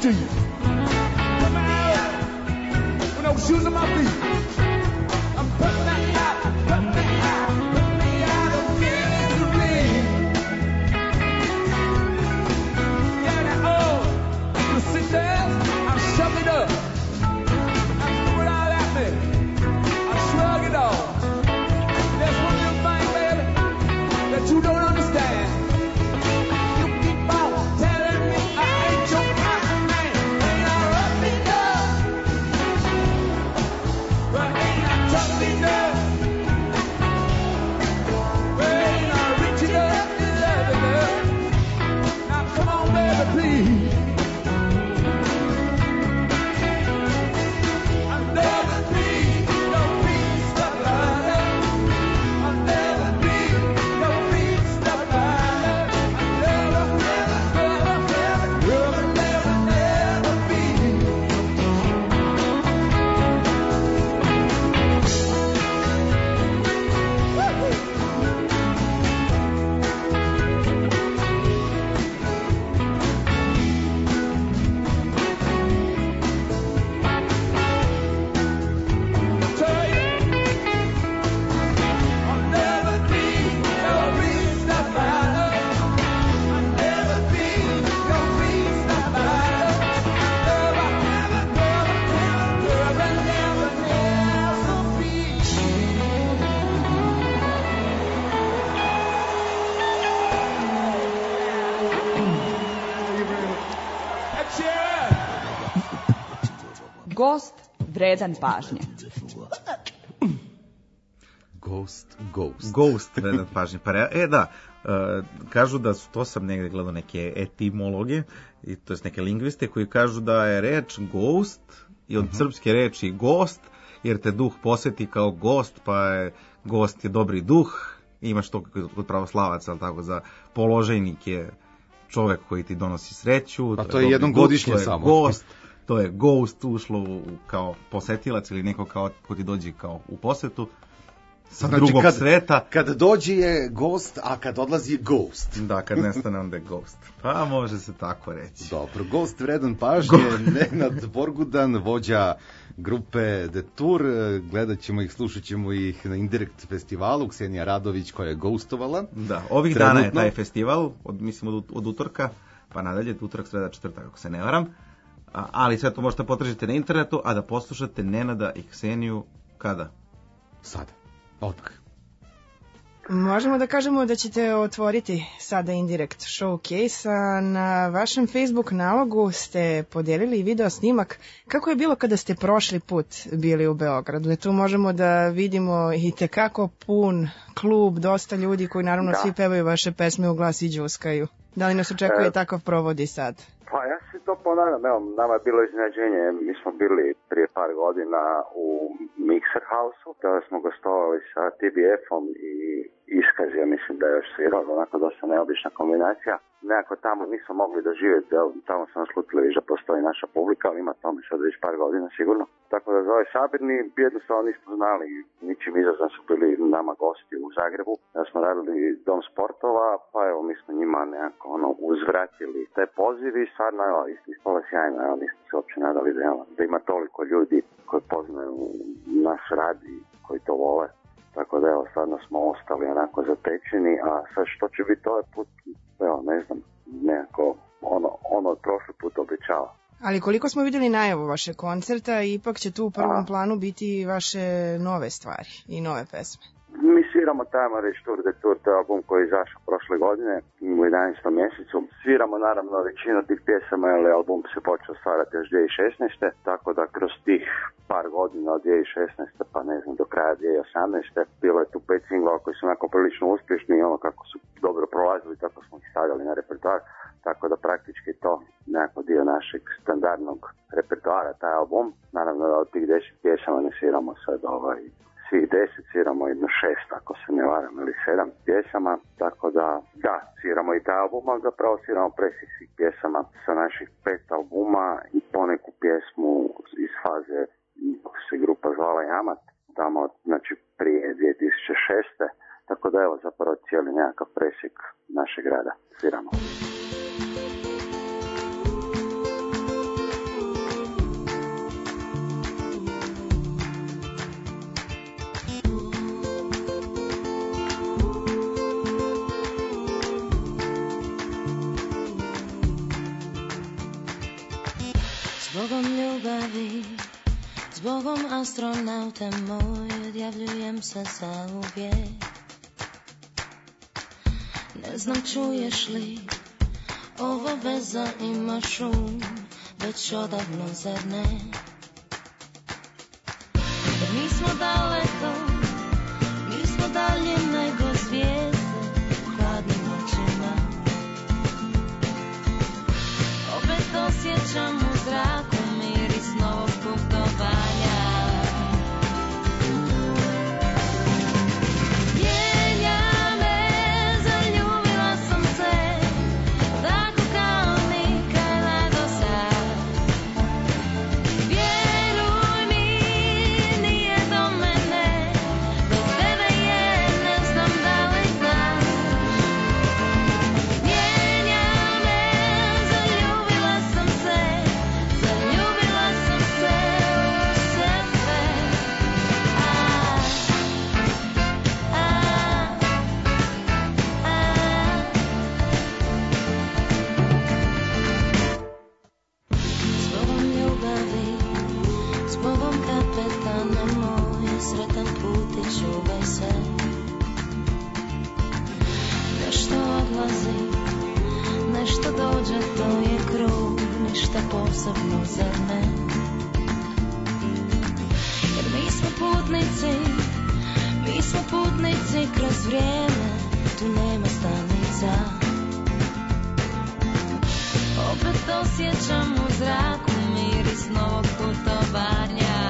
cheese. Put my out with no shoes on my feet. I'm putting that out, putting that out, putting me out of misery. Yeah, that old, the sickness, I shove it up. I threw it all at me. I shrug it off. There's one little thing, baby, that you don't understand. You keep on telling me I ain't your kind of man. Ain't I rough enough? But ain't I tough enough? But ain't I rich enough to love enough? Now come on, baby, please. I'll never be no beast of love. I'll never be no beast of love. I'll never, never, never, never, never be. Tell you, I'll never be no beast of love. I'll never be no beast of love. Never, never, never, never, never, never be. That's it. Gost vredan pažnje. Ghost, vredan pažnje. Pa da, kažu da su, to sam negde gledao neke etimologe, i to je neke lingviste koji kažu da je reč ghost i od srpske reči gost, jer te duh poseti kao gost, pa je gost je dobri duh, imaš to kod pravoslavaca, ali tako, za položajnik je čovek koji ti donosi sreću. Pa to je jednom godišnje samo. Gost, to je ghost ušlo kao posetilac ili neko kao ko ti dođe kao u posetu sa drugog sveta. Kad dođe je gost, a kad odlazi je ghost. Da, kad nestane onda je ghost. Pa može se tako reći. Dobro, gost vredan pažnje, Nenad Borgudan, vođa grupe The Tour, gledat ćemo ih, slušat ćemo ih na Indirekt festivalu, Ksenija Radović koja je gostovala. Da, ovih dana je taj festival, mislim od utorka, pa nadalje, utorak, sreda, četvrtak, ako se ne varam. Ali sve to možete potražiti na internetu, a da poslušate Nenada i Kseniju kada? Sada, odmah. Možemo da kažemo da ćete otvoriti sada Indirekt Showcase, a na vašem Facebook nalogu ste podelili video snimak kako je bilo kada ste prošli put bili u Beogradu. Tu možemo da vidimo i tekako pun klub, dosta ljudi koji naravno svi pevaju vaše pesme u glas i đuskaju. Da li nas očekuje takav provod i sad? Pa ja se to ponavljam, evo, nama je bilo iznenađenje, mi smo bili prije par godina u Mixer House-u, kada smo gostovali sa TBF-om i Iskaz, ja mislim da je još svirao, onako dosta neobična kombinacija. Nekako tamo nismo mogli doživjeti, tamo smo naslutili da postoji naša publika, ali ima tome sad već par godina sigurno. Tako da za ovaj sabirni jednostavno nismo znali, ničim izazvan su bili nama gosti u Zagrebu, da smo radili Dom sportova, pa evo mi smo njima nekako uzvratili te pozivi i stvarno evo, ispala sjajno, evo nismo se uopće nadali da ima toliko ljudi koji poznaju naš rad i koji to vole. Tako da evo, stvarno smo ostali onako zatečeni, a sad što će biti ovaj put, evo, ne znam, nekako ono od prošli put obećava. Ali koliko smo vidjeli najavu vaše koncerta, ipak će tu u prvom planu biti vaše nove stvari i nove pesme. Mi sviramo Tajmo reći Tour de Tour, to je album koji je izašao prošle godine u 11. mjesecu. Sviramo naravno većinu tih pjesama, jer album se počeo stvarati još 2016. Tako da kroz tih par godina od 2016. pa ne znam do kraja 2018. bilo je tu 5 singlova koji su onako prilično uspješni i ono kako su dobro prolazili, tako smo ih stavljali na repertoar. Tako da praktički to nekako dio našeg standardnog repertoara, taj album. Naravno da od tih 10 pjesama ne sviramo sad svih 10, sviramo jedno 6, ako se ne varam, ili 7 pjesama, tako da, sviramo i taj album, ali zapravo sviramo presjek svih pjesama sa naših 5 albuma i poneku pjesmu iz faze kako se grupa zvala Jamat, tamo, znači prije 2006. Tako da evo zapravo cijeli nekakav presjek našeg rada sviramo. Zbogom ljubavi, zbogom astronaute moj, odjavljujem se za uvijek. Ne znam čuješ li, ova veza ima šum, već odavno zar ne? Jer mi smo daleko, mi smo dalje nego zvijezde, hladnim očima. Opet osjećam u zraku miris novog putovanja. Nešto dođe, to je krug, ništa posebno za ne. Jer mi smo putnici kroz vrijeme, tu nema stanica. Opet osjećam u zraku miris novog putovanja.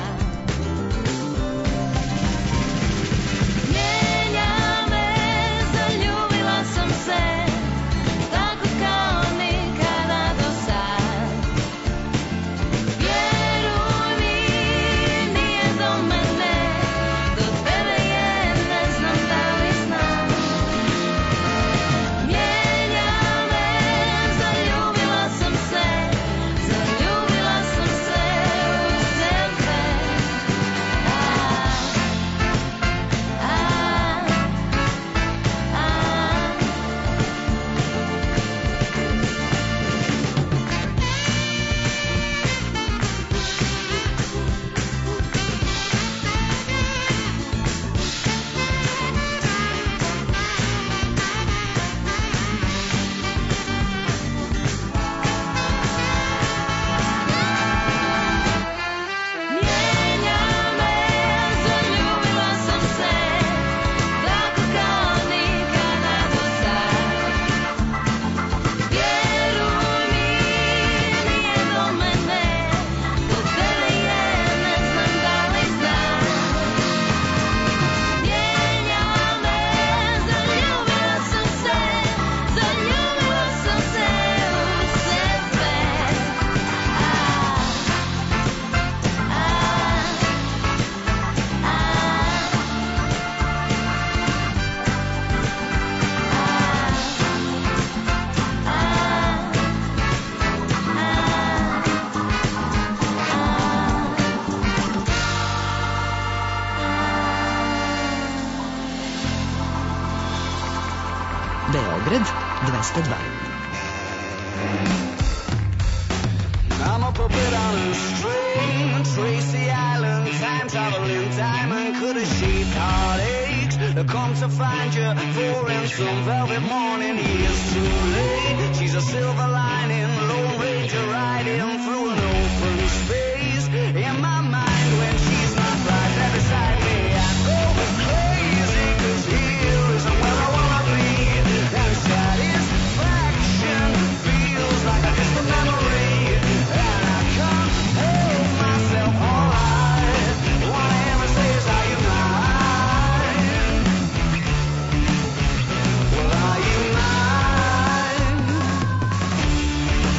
Beograd 202. I'm up a bit on a string, Tracy Island, time traveling diamond, could have shaped heartaches. I come to find you for in some velvet morning, years too late. She's a silver lining, Lone Ranger riding through an open space. In my mind when she's not right there beside me, I go crazy, 'cause here isn't where I wanna be. And satisfaction feels like a distant memory, and I can't hold myself alright. All I ever say is, are you mine? Well, are you mine?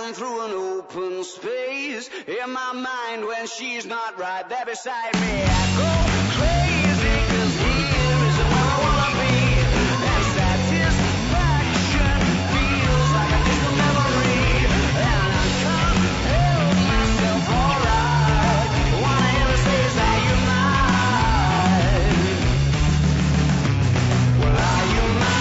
down through an open space in my mind when she's not right there beside me. I go crazy 'cause here is where I wanna be, and satisfaction feels like a distant memory, and I can't help myself alright. Wanna hear her say, are you mine? Well, are you mine?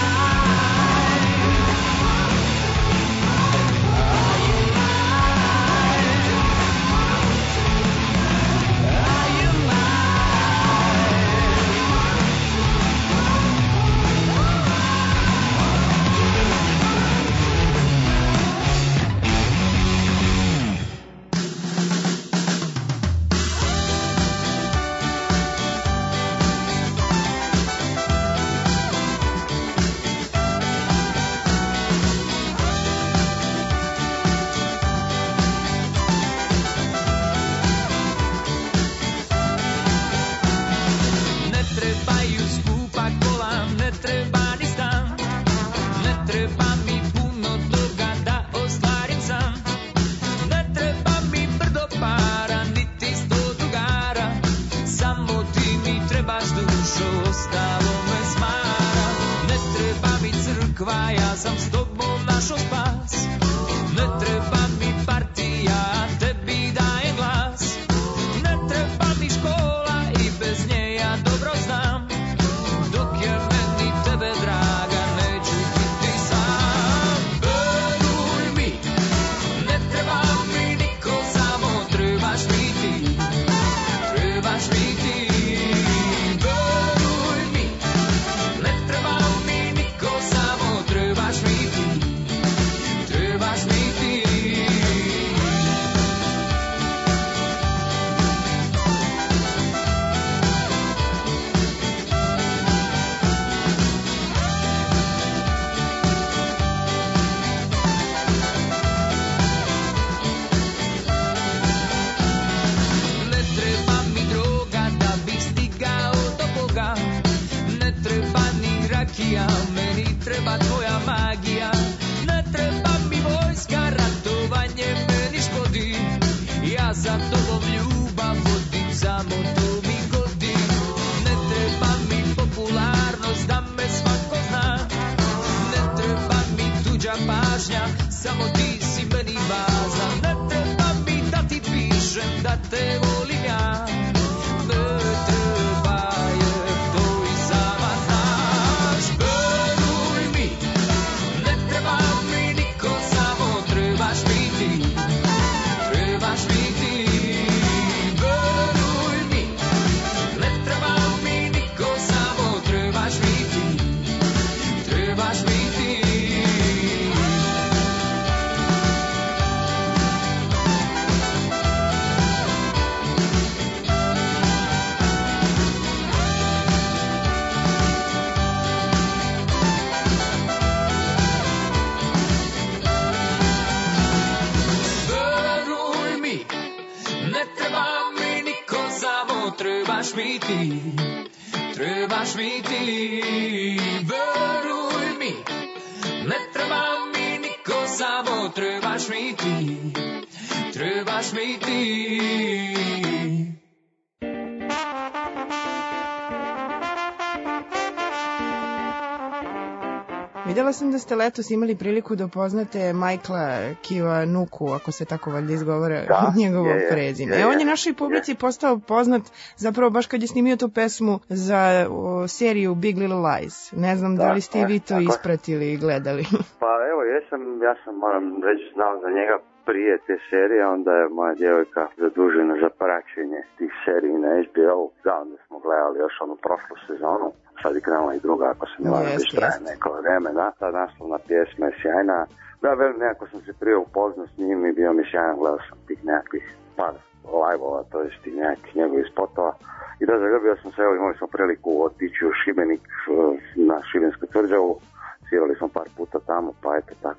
Vidjela sam da ste letos imali priliku da upoznate Michaela Kiwanuku, ako se tako valjda izgovara njegovo prezime. On je našoj publici postao poznat zapravo baš kad je snimio tu pesmu za seriju Big Little Lies. Ne znam da li ste i vi to ispratili i gledali. Pa evo, ja sam moram reći znao za njega prije te serije, onda je moja djevojka zadužena za praćenje tih seriji na HBO. Da, onda smo gledali još onu prošlu sezonu, sad je krenula i druga, ako se ne varam, već traje neko vreme, da, ta naslovna pjesma je sjajna. Da, velim, nekako sam se prije upoznao s njim i bio mi sjajan, gledao sam tih nekakvih par live-ova, to je tih nekakvih njegovih spotova. I da, zagrbio sam se, evo, imali smo priliku otići u Šibenik na Šibensku tvrđavu, svirali smo par puta tamo, pa eto tako i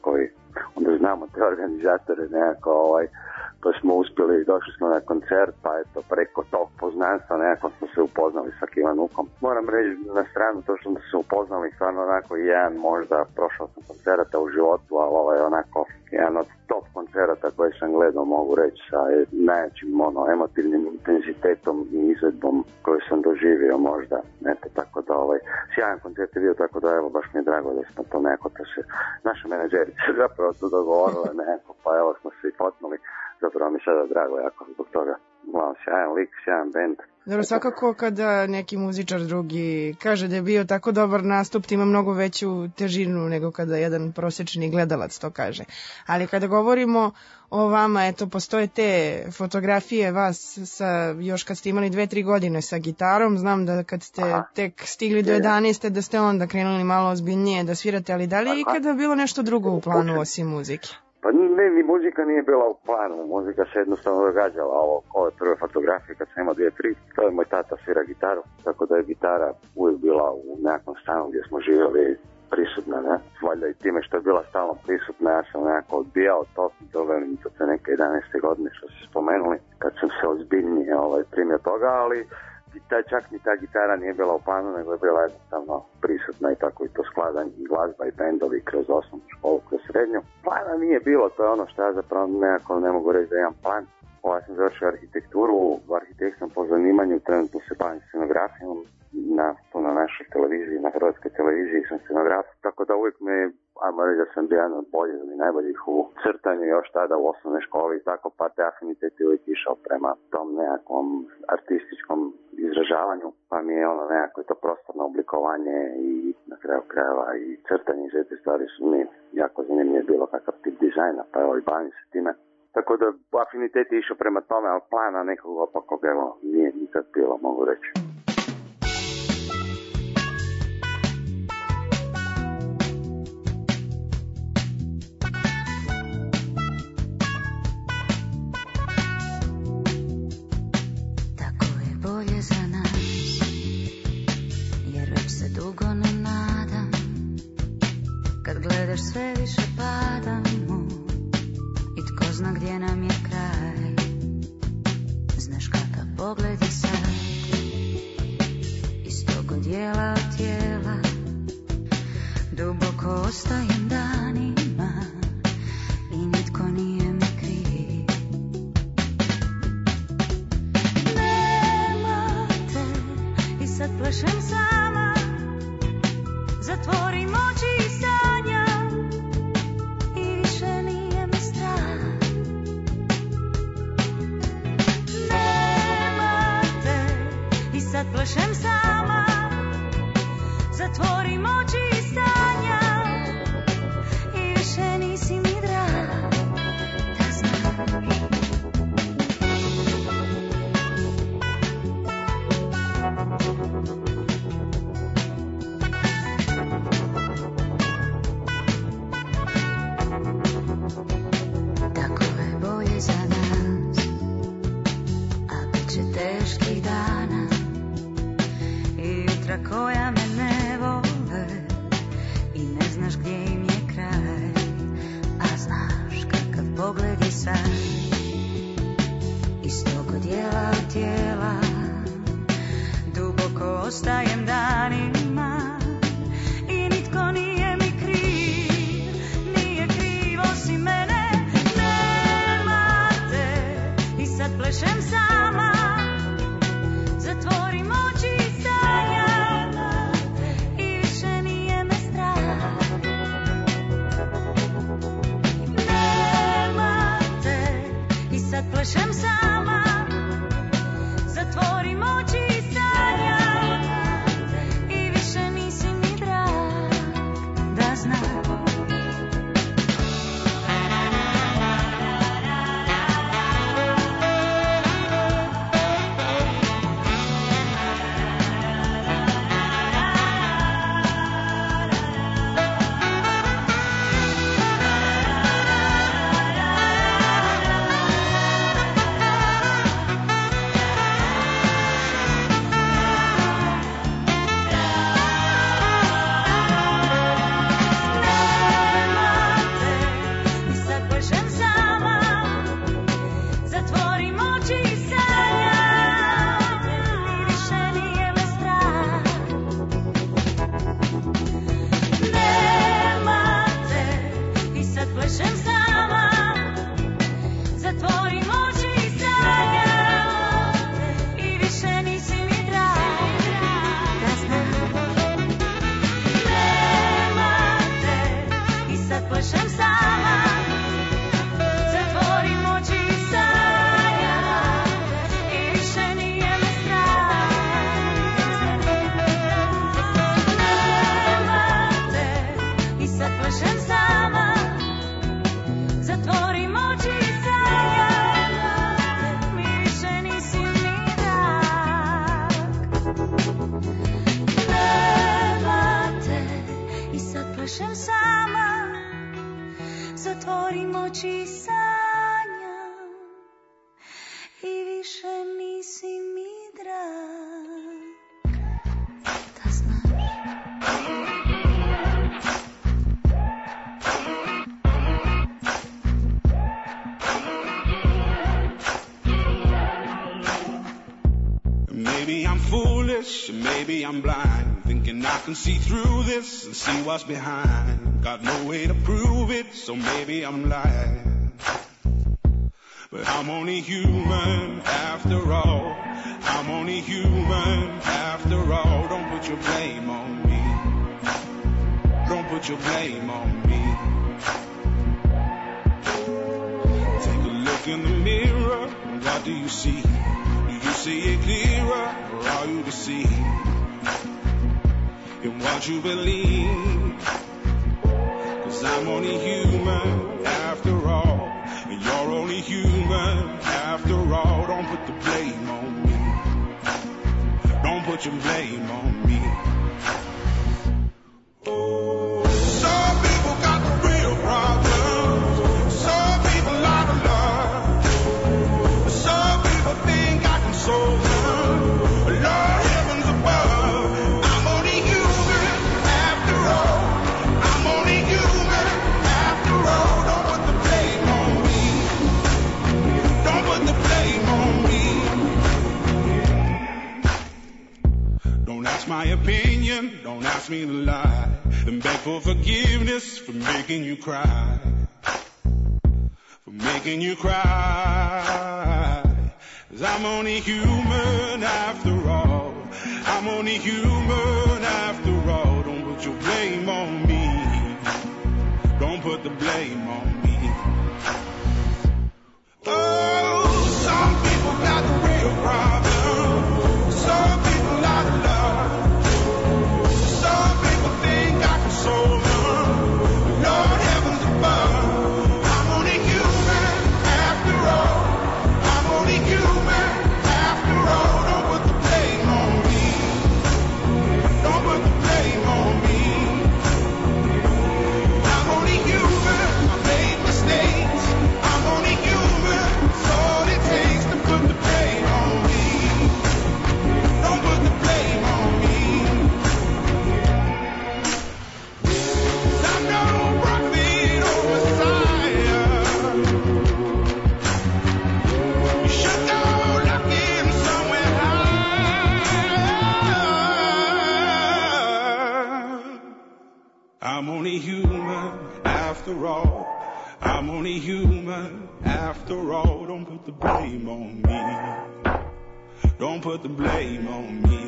onda znamo te organizatore nekako, pa smo uspjeli, došli smo na koncert, pa eto, preko tog poznanstva nekako smo se upoznali sa Kivanukom. Moram reći na stranu to što smo se upoznali, stvarno onako jedan možda, prošao sam koncerata u životu, ali ovo je onako jedan od top koncerata koji sam gledao, mogu reći, sa najjačim emotivnim intenzitetom i izvedbom koju sam doživio možda. Eto, tako da sjajan koncert je bio, tako da evo, baš mi je drago da smo to nekako, to se naša menadžerica zapravo tu dogovorila nekako, pa evo smo se i potnuli. Zapravo mi sada drago jako zbog toga. Malo sjajan lik, sjajan band. Dobro, svakako kada neki muzičar drugi kaže da je bio tako dobar nastup, ima mnogo veću težinu nego kada jedan prosječni gledalac to kaže. Ali kada govorimo o vama, eto, postoje te fotografije vas sa, još kad ste imali 2-3 godine sa gitarom, znam da kad ste tek stigli do 11. da ste onda krenuli malo ozbiljnije da svirate, ali da li je ikada bilo nešto drugo u planu osim muzike? Pa ne, ni muzika nije bila u planu, muzika se jednostavno događala. Ove prve fotografije kad sam imao 2-3, to je moj tata svira gitaru, tako da je gitara uvijek bila u nekakvom stanu gdje smo živjeli prisutna, ne? Valjda i time što je bila stalno prisutna, ja sam nekako odbijao to, dovelim to te neke 11. godine što ste spomenuli, kad sam se ozbiljnije primio toga, ali čak ni ta gitara nije bila u planu, nego je bila jednostavno prisutna i tako i to skladanje i glazba i bendovi kroz osnovnu školu, kroz srednju. Plana nije bilo, to je ono što ja zapravo nekako ne mogu reći da imam plan. Ja sam završio arhitekturu, arhitekt sam po zanimanju, trenutno se bavim scenografijom na našoj televiziji, na hrvatskoj televiziji sam scenograf, tako da uvijek me, ajmo reći da sam bio jedan od boljih ili najboljih u crtanju još tada u osnovnoj školi i tako, pa te afinitet je uvijek išao prema tom nekakvom artističkom izražavanju, pa mi je nekako to prostorno oblikovanje i na kraju krajeva i crtanje i sve te stvari su mi jako zanimljivo bilo kakav tip dizajna, pa evo i bavim se time. Tako da afinitet je išao prema tome, ali plana nekog opakog nije nikad bilo, mogu reći. Gledaš sve više padamo i tko zna gdje nam je kraj. Znaš kakav pogled je sad, iz tog odjela od tijela duboko ostajem danima i nitko nije mi kriv. Nema te i sad plešem sama, zatvorim oči i sanjam i više nije mi strah. Nema te i sad plešem sama, zatvorim oči i sanjam i više nisi mi drag, da znaš. Koja me ne vole i ne znaš gdje im je kraj, a znaš kakav pogled je sad, iz tog odjela od tijela duboko ostajem danima i nitko nije mi kriv, nije kriv osim mene. Nema te i sad plešem sama, zatvorim oči i sanjam. Plešem sama, zatvorim oči i sanjam i više nisi mi drag, da znam. Zatvorim oči i sanjam te i više nisi mi drag. Da znam, nema te i sad plešem sama. Zatvorim oči i sanjam te i više nije me strah. Nema te i sad plešem sama. Zatvorim oči i sanjam te, mi više nisi mi drag. Nema te i sad plešem sama. Zatvorim oči i sanjam i više nisi mi drag. Da znaš. Maybe I'm foolish, maybe I'm blind, thinking I can see through this and see what's behind. Got no way to prove it, so maybe I'm lying. But I'm only human after all. I'm only human after all. Don't put your blame on me. Don't put your blame on me. Take a look in the mirror, what do you see? You see it clearer, or are you deceived in what you believe? 'Cause I'm only human after all, and you're only human after all. Don't put the blame on me. Don't put your blame on me. Oh, some people got the real problems. Some people out of love. Some people think I can solve them. Lord heavens above, I'm only human after all. I'm only human after all. Don't put the blame on me. Don't put the blame on me. Don't ask my opinion, don't ask me to lie, and beg for forgiveness for making you cry. For making you cry. 'Cause I'm only human after all. I'm only human after all. Don't put your blame on me. Don't put the blame on me. Oh, some people got the real problem. Some people out of love. Some people think I can solve them. Lord heavens above, I'm only human after all. I'm only human after all. Don't put the blame on me. Don't put the blame on me. I'm only human. I made mistakes. I'm only human. It's all it takes to put the blame on me. Don't put the blame on me. 'Cause I'm no prophet or Messiah. You should go looking somewhere high. I'm only human after all. I'm only human after all. Don't put the blame on me. Don't put the blame on me.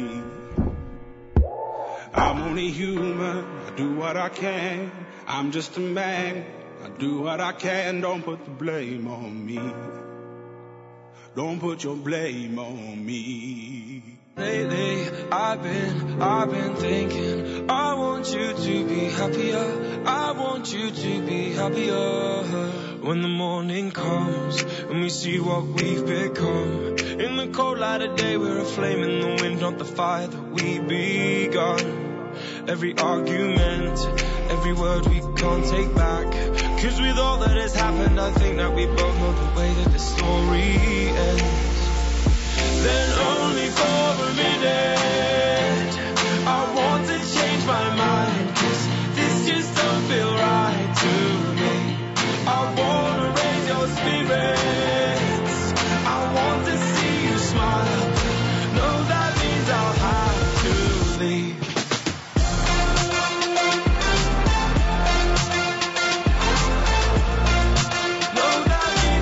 I'm only human. I do what I can. I'm just a man. I do what I can. Don't put the blame on me. Don't put your blame on me. Lately, I've been thinking, I want you to be happier. I want you to be happier. When the morning comes and we see what we've become. In the cold light of day, we're a flame in the wind, not the fire that we begun. Every argument, every word we can't take back. 'Cause with all that has happened, I think that we both know the way that the story ends. Then only for a minute, I want to change my mind. 'Cause this just don't feel right to me. I wanna raise your spirits. I want to see you smile. No, that means I'll have to leave. No, that means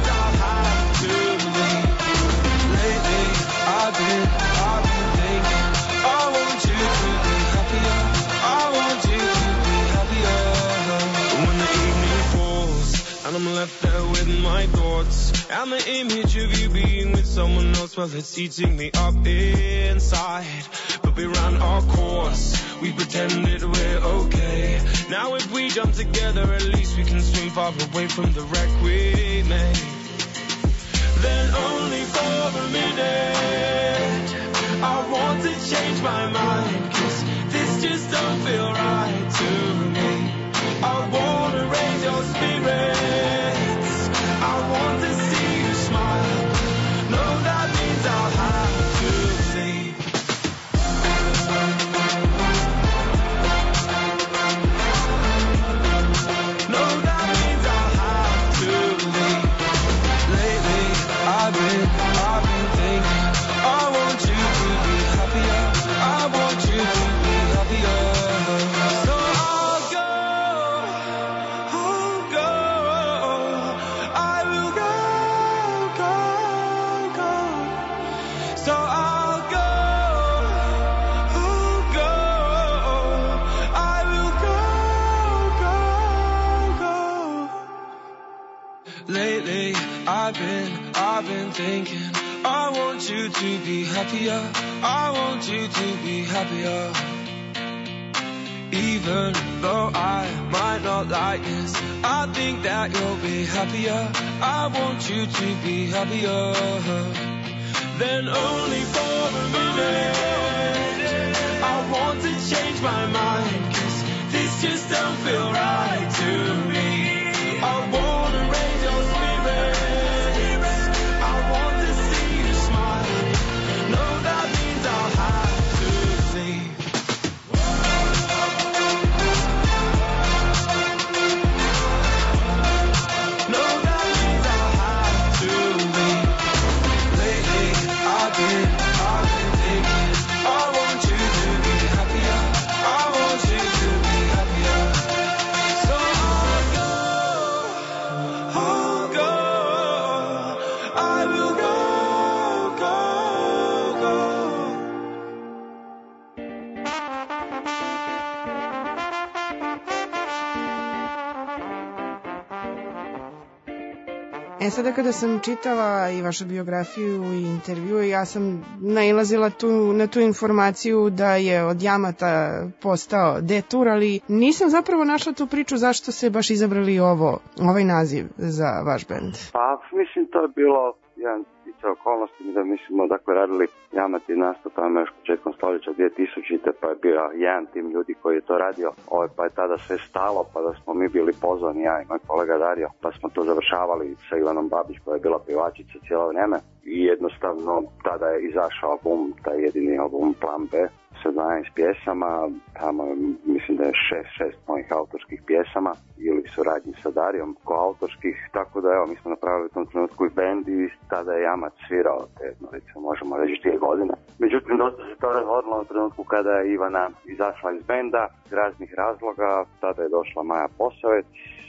my thoughts. And the image of you being with someone else, well, it's eating me up inside. But we ran our course, we pretended we're okay. Now if we jump together, at least we can swim far away from the wreck we made. Then only for a minute, I want to change my mind, 'cause this just don't feel right to me. I want to raise your spirits, I want to see you smile. No, that means I'll have to leave. No, that means I'll have to leave. Lately, I've been thinking, I want you to be happier, I want you to be happier. So I'll go, I will go. So I'll go, I will go. Lately, I've been thinking, I want you to be happier, I want you to be happier. Even though I might not like this, I think that you'll be happier, I want you to be happier. Then only for a minute, I want to change my mind, 'cause this just don't feel right to me. I want to raise your spirits, I want to see you smile. No, that means I'll have to leave. No, that means I'll have to leave. Lately, I've been thinking, I want you to be happier, I want you to be happier. So I'll go, I will go. Sada kada sam čitala i vašu biografiju i intervju, ja sam nailazila na tu informaciju da je od Jamata postao Detour, ali nisam zapravo našla tu priču zašto ste baš izabrali ovaj naziv za vaš bend. Pa, mislim, to je bilo jedan sticaja okolnosti, mi smo dakle radili Jamat i nastup tamo još početkom stoljeća 2000. pa je bio jedan tim ljudi koji je to radio, pa je tada sve stalo, pa da smo mi bili pozvani, ja i moj kolega Dario, pa smo to završavali sa Ivanom Babić koja je bila pjevačica cijelo vrijeme i jednostavno tada je izašao album, taj jedini album Plan B sa 12 pjesama, tamo mislim da je 6 mojih autorskih pjesama ili suradnji sa Darijom koautorskih, tako da evo mi smo napravili u tom trenutku i bend i tada je Jamat svirao te, recimo, možemo reći 2 godine. Međutim, dosta se to razvodilo u trenutku kada je Ivana izašla iz benda iz raznih razloga, tada je došla Maja Posavec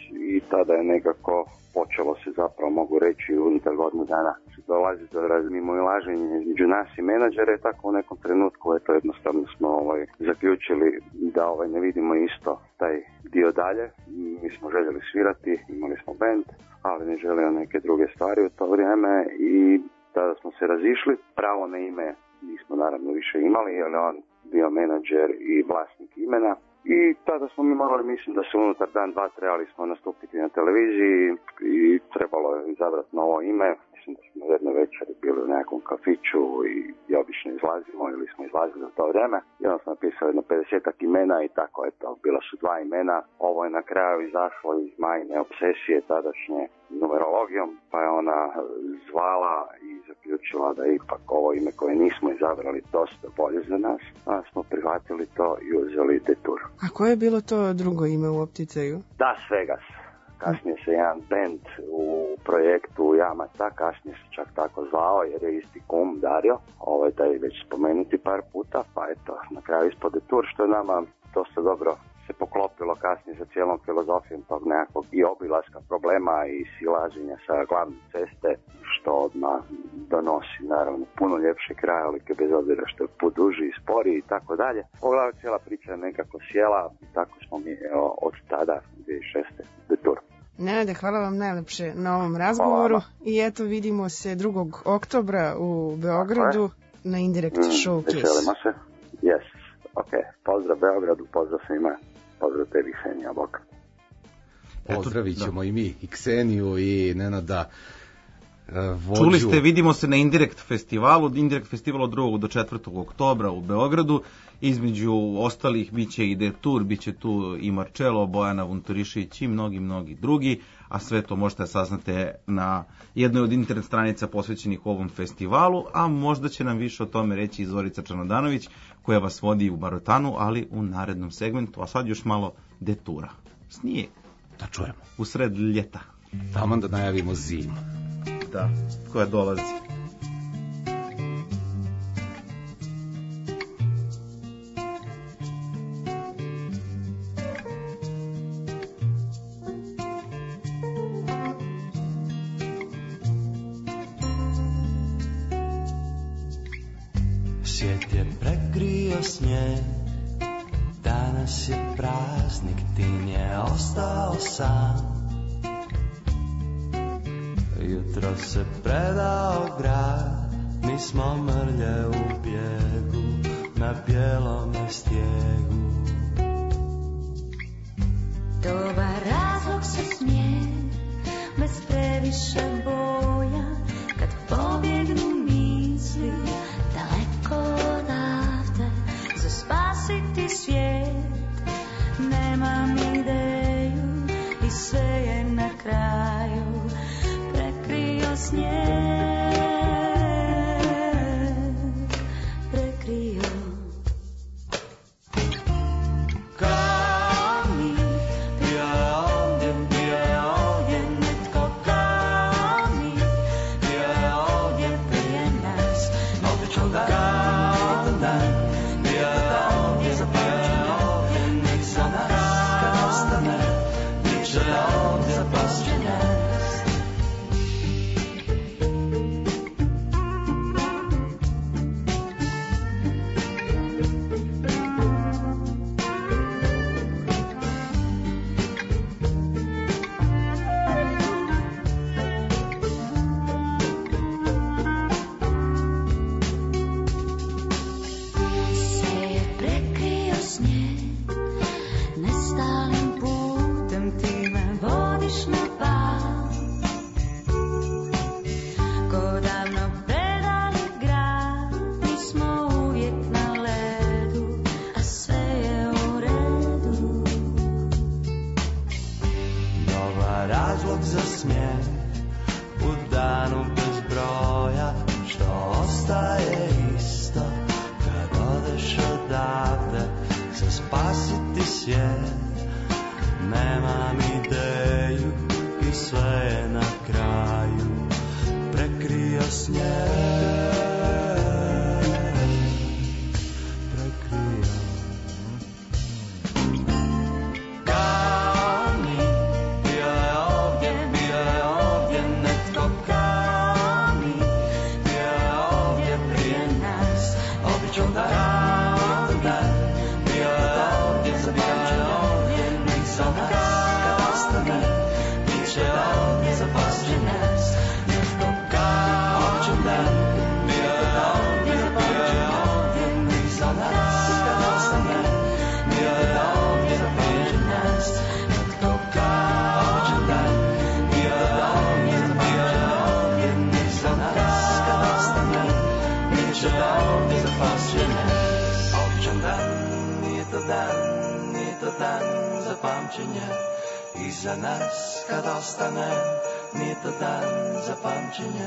i tada je nekako počelo se zapravo, mogu reći, unutar godinu dana dolazi do razmimoilaženja između nas i menadžere, tako u nekom trenutku eto jednostavno smo zaključili da ne vidimo isto taj dio dalje. Mi smo željeli svirati, imali smo bend, ali ne želio neke druge stvari u to vrijeme i tada smo se razišli. Pravo na ime nismo naravno više imali, jer on bio menadžer i vlasnik imena. I tada smo mi morali, mislim da se unutar dan, 2 trebali smo nastupiti na televiziji i trebalo je izabrati novo ime. Mislim da smo jedne večeri bili u nekom kafiću i obično izlazimo ili smo izlazili u to vrijeme. I onda smo napisali jedno 50-ak imena i tako, eto, bila su 2 imena. Ovo je na kraju izašlo iz Majine obsesije tadašnje numerologijom, pa je ona zvala i zaključila da je ipak ovo ime koje nismo izabrali dosta bolje za nas. Onda smo prihvatili to i uzeli Detour. A koje je bilo to drugo ime u opticaju? Das Vegas. Kasnije se jedan band u projektu Jamata, kasnije se čak tako zvao jer je isti kum Dario, taj već spomenuti par puta, pa eto, na kraju ispod Detour, što je nama dosta dobro se poklopilo kasnije sa cijelom filozofijom tog nekakvog i obilaska problema i silaženja sa glavne ceste, što odmah donosi naravno puno ljepše krajolike bez obzira što je put duži i sporiji i tako dalje. Pogledaj, cijela priča je nekako sjela i tako smo mi od tada 2006. Detour. Nenade, hvala vam najlepše na ovom razgovoru i eto vidimo se 2. oktobra u Beogradu na Indirekt Showcase. Veselimo se. Yes. Ok. Pozdrav Beogradu, pozdrav svima. Pozdrav tebi, Ksenija, bok. Pozdravit ćemo i mi, i Kseniju, i Nenada, vođu. Čuli ste, vidimo se na Indirekt festivalu. Indirekt festival od 2. do 4. oktobra u Beogradu. Između ostalih biće i Detour, biće tu i Marcello, Bojana Vunturišić i mnogi drugi, a sve to možete saznate na jednoj od internet stranica posvećenih ovom festivalu, a možda će nam više o tome reći i Zorica Čanodanović, koja vas vodi u Barotanu, ali u narednom segmentu, a sad još malo Detoura. Snijeg. Da čujemo. U sred ljeta. Taman da najavimo zimu. Da, koja dolazi. Svijet je prekrio snijeg, danas je praznik, Tin je ostao sam. Jutro se predao grad, mi smo mrlje u bijegu, na bijelome stijegu. Dobar razlog se smije, bez previše boja, kad pobjegnu misli daleko odavde, za spasiti svijet. Nemam ideju i sve je na kraju prekrio snijeg, prekrio. Kao mi, bio je ovdje netko kao mi, bio je ovdje prije nas, obično da kao dan, bio je ovdje zapamćen, nek za nas kad ostane, bit će ovdje zapamćen nas. Sve je prekrio snijeg, nestalim putem ti me vodiš na bal. Ko davno predali grad, mi smo uvijek na ledu, a sve je u redu. Dobar razlog za smijeh u danu bez broja, što ostaje isto kad odeš odavde, za spasiti svijet. Nemam ideju i sve je na kraju prekrio snijeg, prekrio. Kao mi, bio je ovdje netko kao mi, bio je ovdje prije nas, obično da kao dan, bio je ovdje zapamćen, nek za nas kad ostane, bit će ovdje zapamćen nas. Netko kao običan dan, bio je ovdje zapamćen, nek za nas kad ostane, bio je ovdje zapamćen nas. Netko kao običan dan, bio je ovdje zapamćen, nek za nas kad ostane, bit će ovdje zapamćen nas. Običan dan, nije to dan, nije to dan za pamćenje, i za nas kad ostane, nije to dan za pamćenje.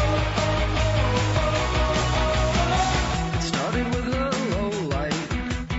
Started with a low light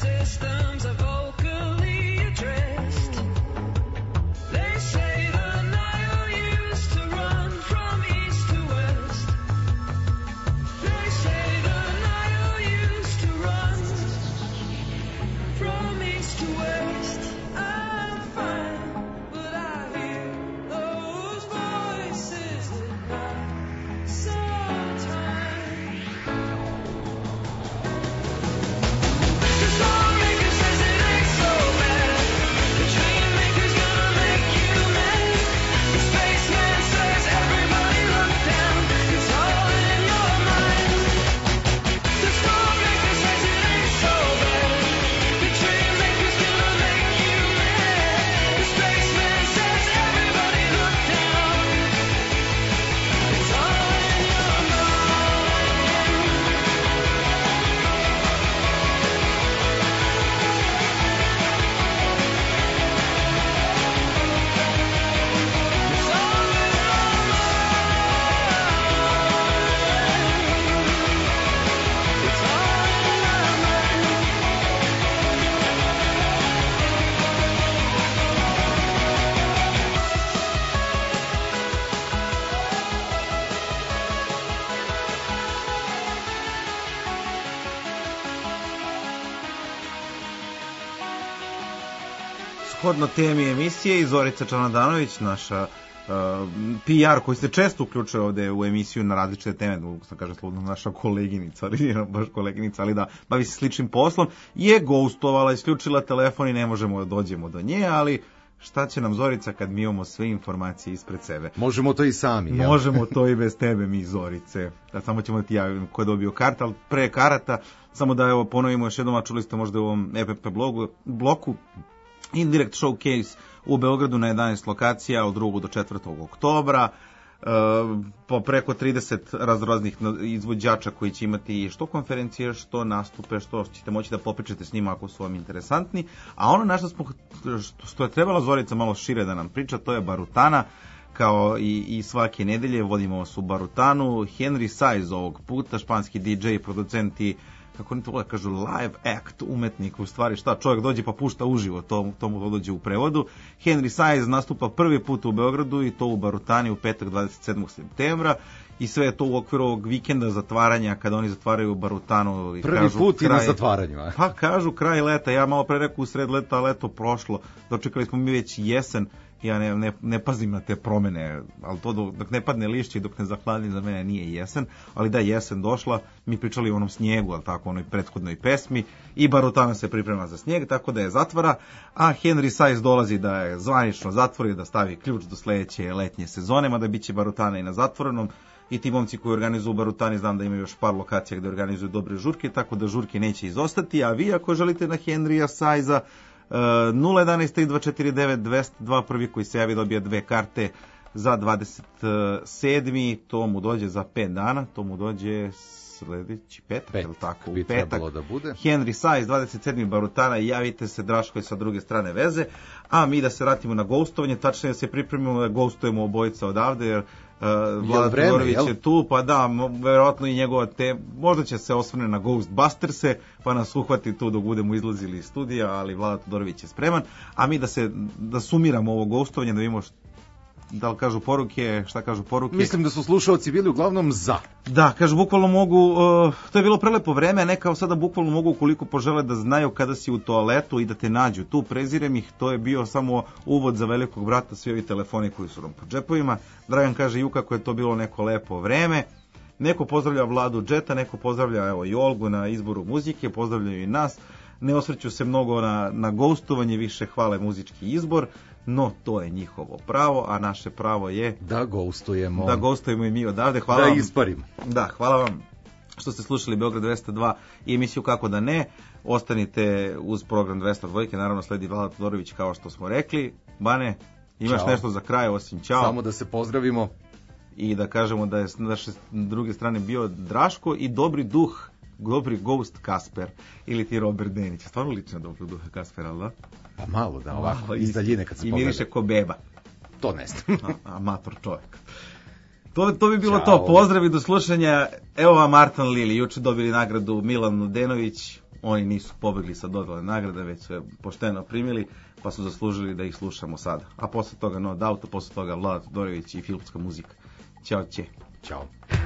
systems are vocally addressed. They say the Nile used to run from east to west. They say the Nile used to run from east to west. I'm fine, but I hear those voices at night sometimes. The songmaker says it ain't so bad. The dream maker's gonna make you mad. The spaceman says everybody look down. It's all in your mind. The songmaker says it ain't so bad. The dream maker's gonna make you mad. The spaceman says everybody look down. It's all in your Shodno temi emisije i Zorica Čanadanović, naša PR koji se često uključuje ovde u emisiju na različite teme, mogu sam kažem slobodno naša koleginica, ali nije baš koleginica, ali da bavi se sličnim poslom, je goustovala, isključila telefon i ne možemo da dođemo do nje, ali šta će nam Zorica kad mi imamo sve informacije ispred sebe? Možemo to i sami, jel? Možemo to i bez tebe, mi Zorice. Da, samo ćemo ti javiti ko je dobio karta, ali pre karata, samo da evo ponovimo još jednom, a čuli ste možda u ovom EPP bloku, Indirect Showcase u Beogradu na 11 lokacija od 2. do 4. oktobra, po preko 30 raznih izvođača koji će imati što konferencije, što nastupe, što ćete moći da popričate s njima ako su vam interesantni, a ono na što je trebala Zorica malo šire da nam priča, to je Barutana. Kao i svake nedelje vodimo vas u Barutanu. Henry Size ovog puta, španski DJ, producent i, kako oni to vole kažu, live act umetnik, u stvari šta, čovjek dođe pa pušta uživo, to mu dođe u prevodu. Henry Size nastupa prvi put u Beogradu i to u Barutani u petak 27. septembra i sve je to u okviru ovog vikenda zatvaranja kada oni zatvaraju Barutanu. I prvi kažu, put i na zatvaranju. Pa kažu kraj leta, ja malo pre rekao u sred leta, a leto prošlo, dočekali smo mi već jesen. Ja ne pazim na te promene, ali to dok ne padne lišće i dok ne zahladni za mene nije jesen, ali da je jesen došla, mi pričali o onom snijegu, ali tako, onoj prethodnoj pesmi, i Barutana se priprema za snijeg, tako da je zatvara, a Henry Size dolazi da je zvanično zatvori, da stavi ključ do sledeće letnje sezone, mada bit će Barutana i na zatvorenom, i ti momci koji organizuju u Barutani, znam da imaju još par lokacija gde organizuju dobre žurke, tako da žurke neće izostati, a vi ako želite na Henrya Size-a, 011-3249-202, prvi koji se javi dobija 2 karte za 27. To mu dođe za 5 dana, to mu dođe sledeći petak, je li tako? U petak. Da bude. Henry Size, 27. Barutana, javite se, Draško je sa druge strane veze, a mi da se vratimo na gostovanje, tačnije da se pripremimo da gostujemo obojica odavde, jer Vlada Todorović je tu, pa da, verovatno i njegova možda će se osvrne na Ghostbusters-e, pa nas uhvati tu dok budemo izlazili iz studija, ali Vlada Todorović je spreman, a mi da sumiramo ovo gostovanje, da vidimo da li kažu poruke, šta kažu poruke. Mislim da su slušalci bili uglavnom za. Da, kažu, bukvalno mogu, to je bilo prelepo vreme, ne kao sada bukvalno mogu ukoliko požele da znaju kada si u toaletu i da te nađu tu, prezirem ih, to je bio samo uvod za Velikog brata, svi ovi telefoni koji su nam po džepovima. Dragan kaže, ju kako je to bilo neko lepo vreme. Neko pozdravlja Vladu Džeta, neko pozdravlja evo i Olgu na izboru muzike, pozdravljaju i nas. Ne osvrću se mnogo na gostovanje, više hvale muzički izbor, no to je njihovo pravo, a naše pravo je da gostujemo. Da gostujemo i mi odavde. Hvala da vam. Isparimo. Da, hvala vam što ste slušali Beograd 202 i emisiju Kako da ne. Ostanite uz program 202, naravno sledi Vlada Todorović kao što smo rekli. Bane, imaš Ćao. Nešto za kraj osim čao? Samo da se pozdravimo. I da kažemo da je s naše druge strane bio Draško i dobri duh, dobri ghost Kasper ili ti Robert Denić. Stvarno lično dobro duha Kaspera, ali da? Pa malo da, ovako, iz daljine kad se pogleda. I miriše ko beba. To ne znam. Amator čovjek. To bi bilo to. Pozdrav i do slušanja. Evo vam Martin Lili. Juče dobili nagradu Milan Mladenović. oni nisu pobegli sa dodele nagrade, već su je pošteno primili, pa su zaslužili da ih slušamo sada. A posle toga No Doubt, posle toga Vlada Todorović i filmska muzika. Ćao, će. Ćao.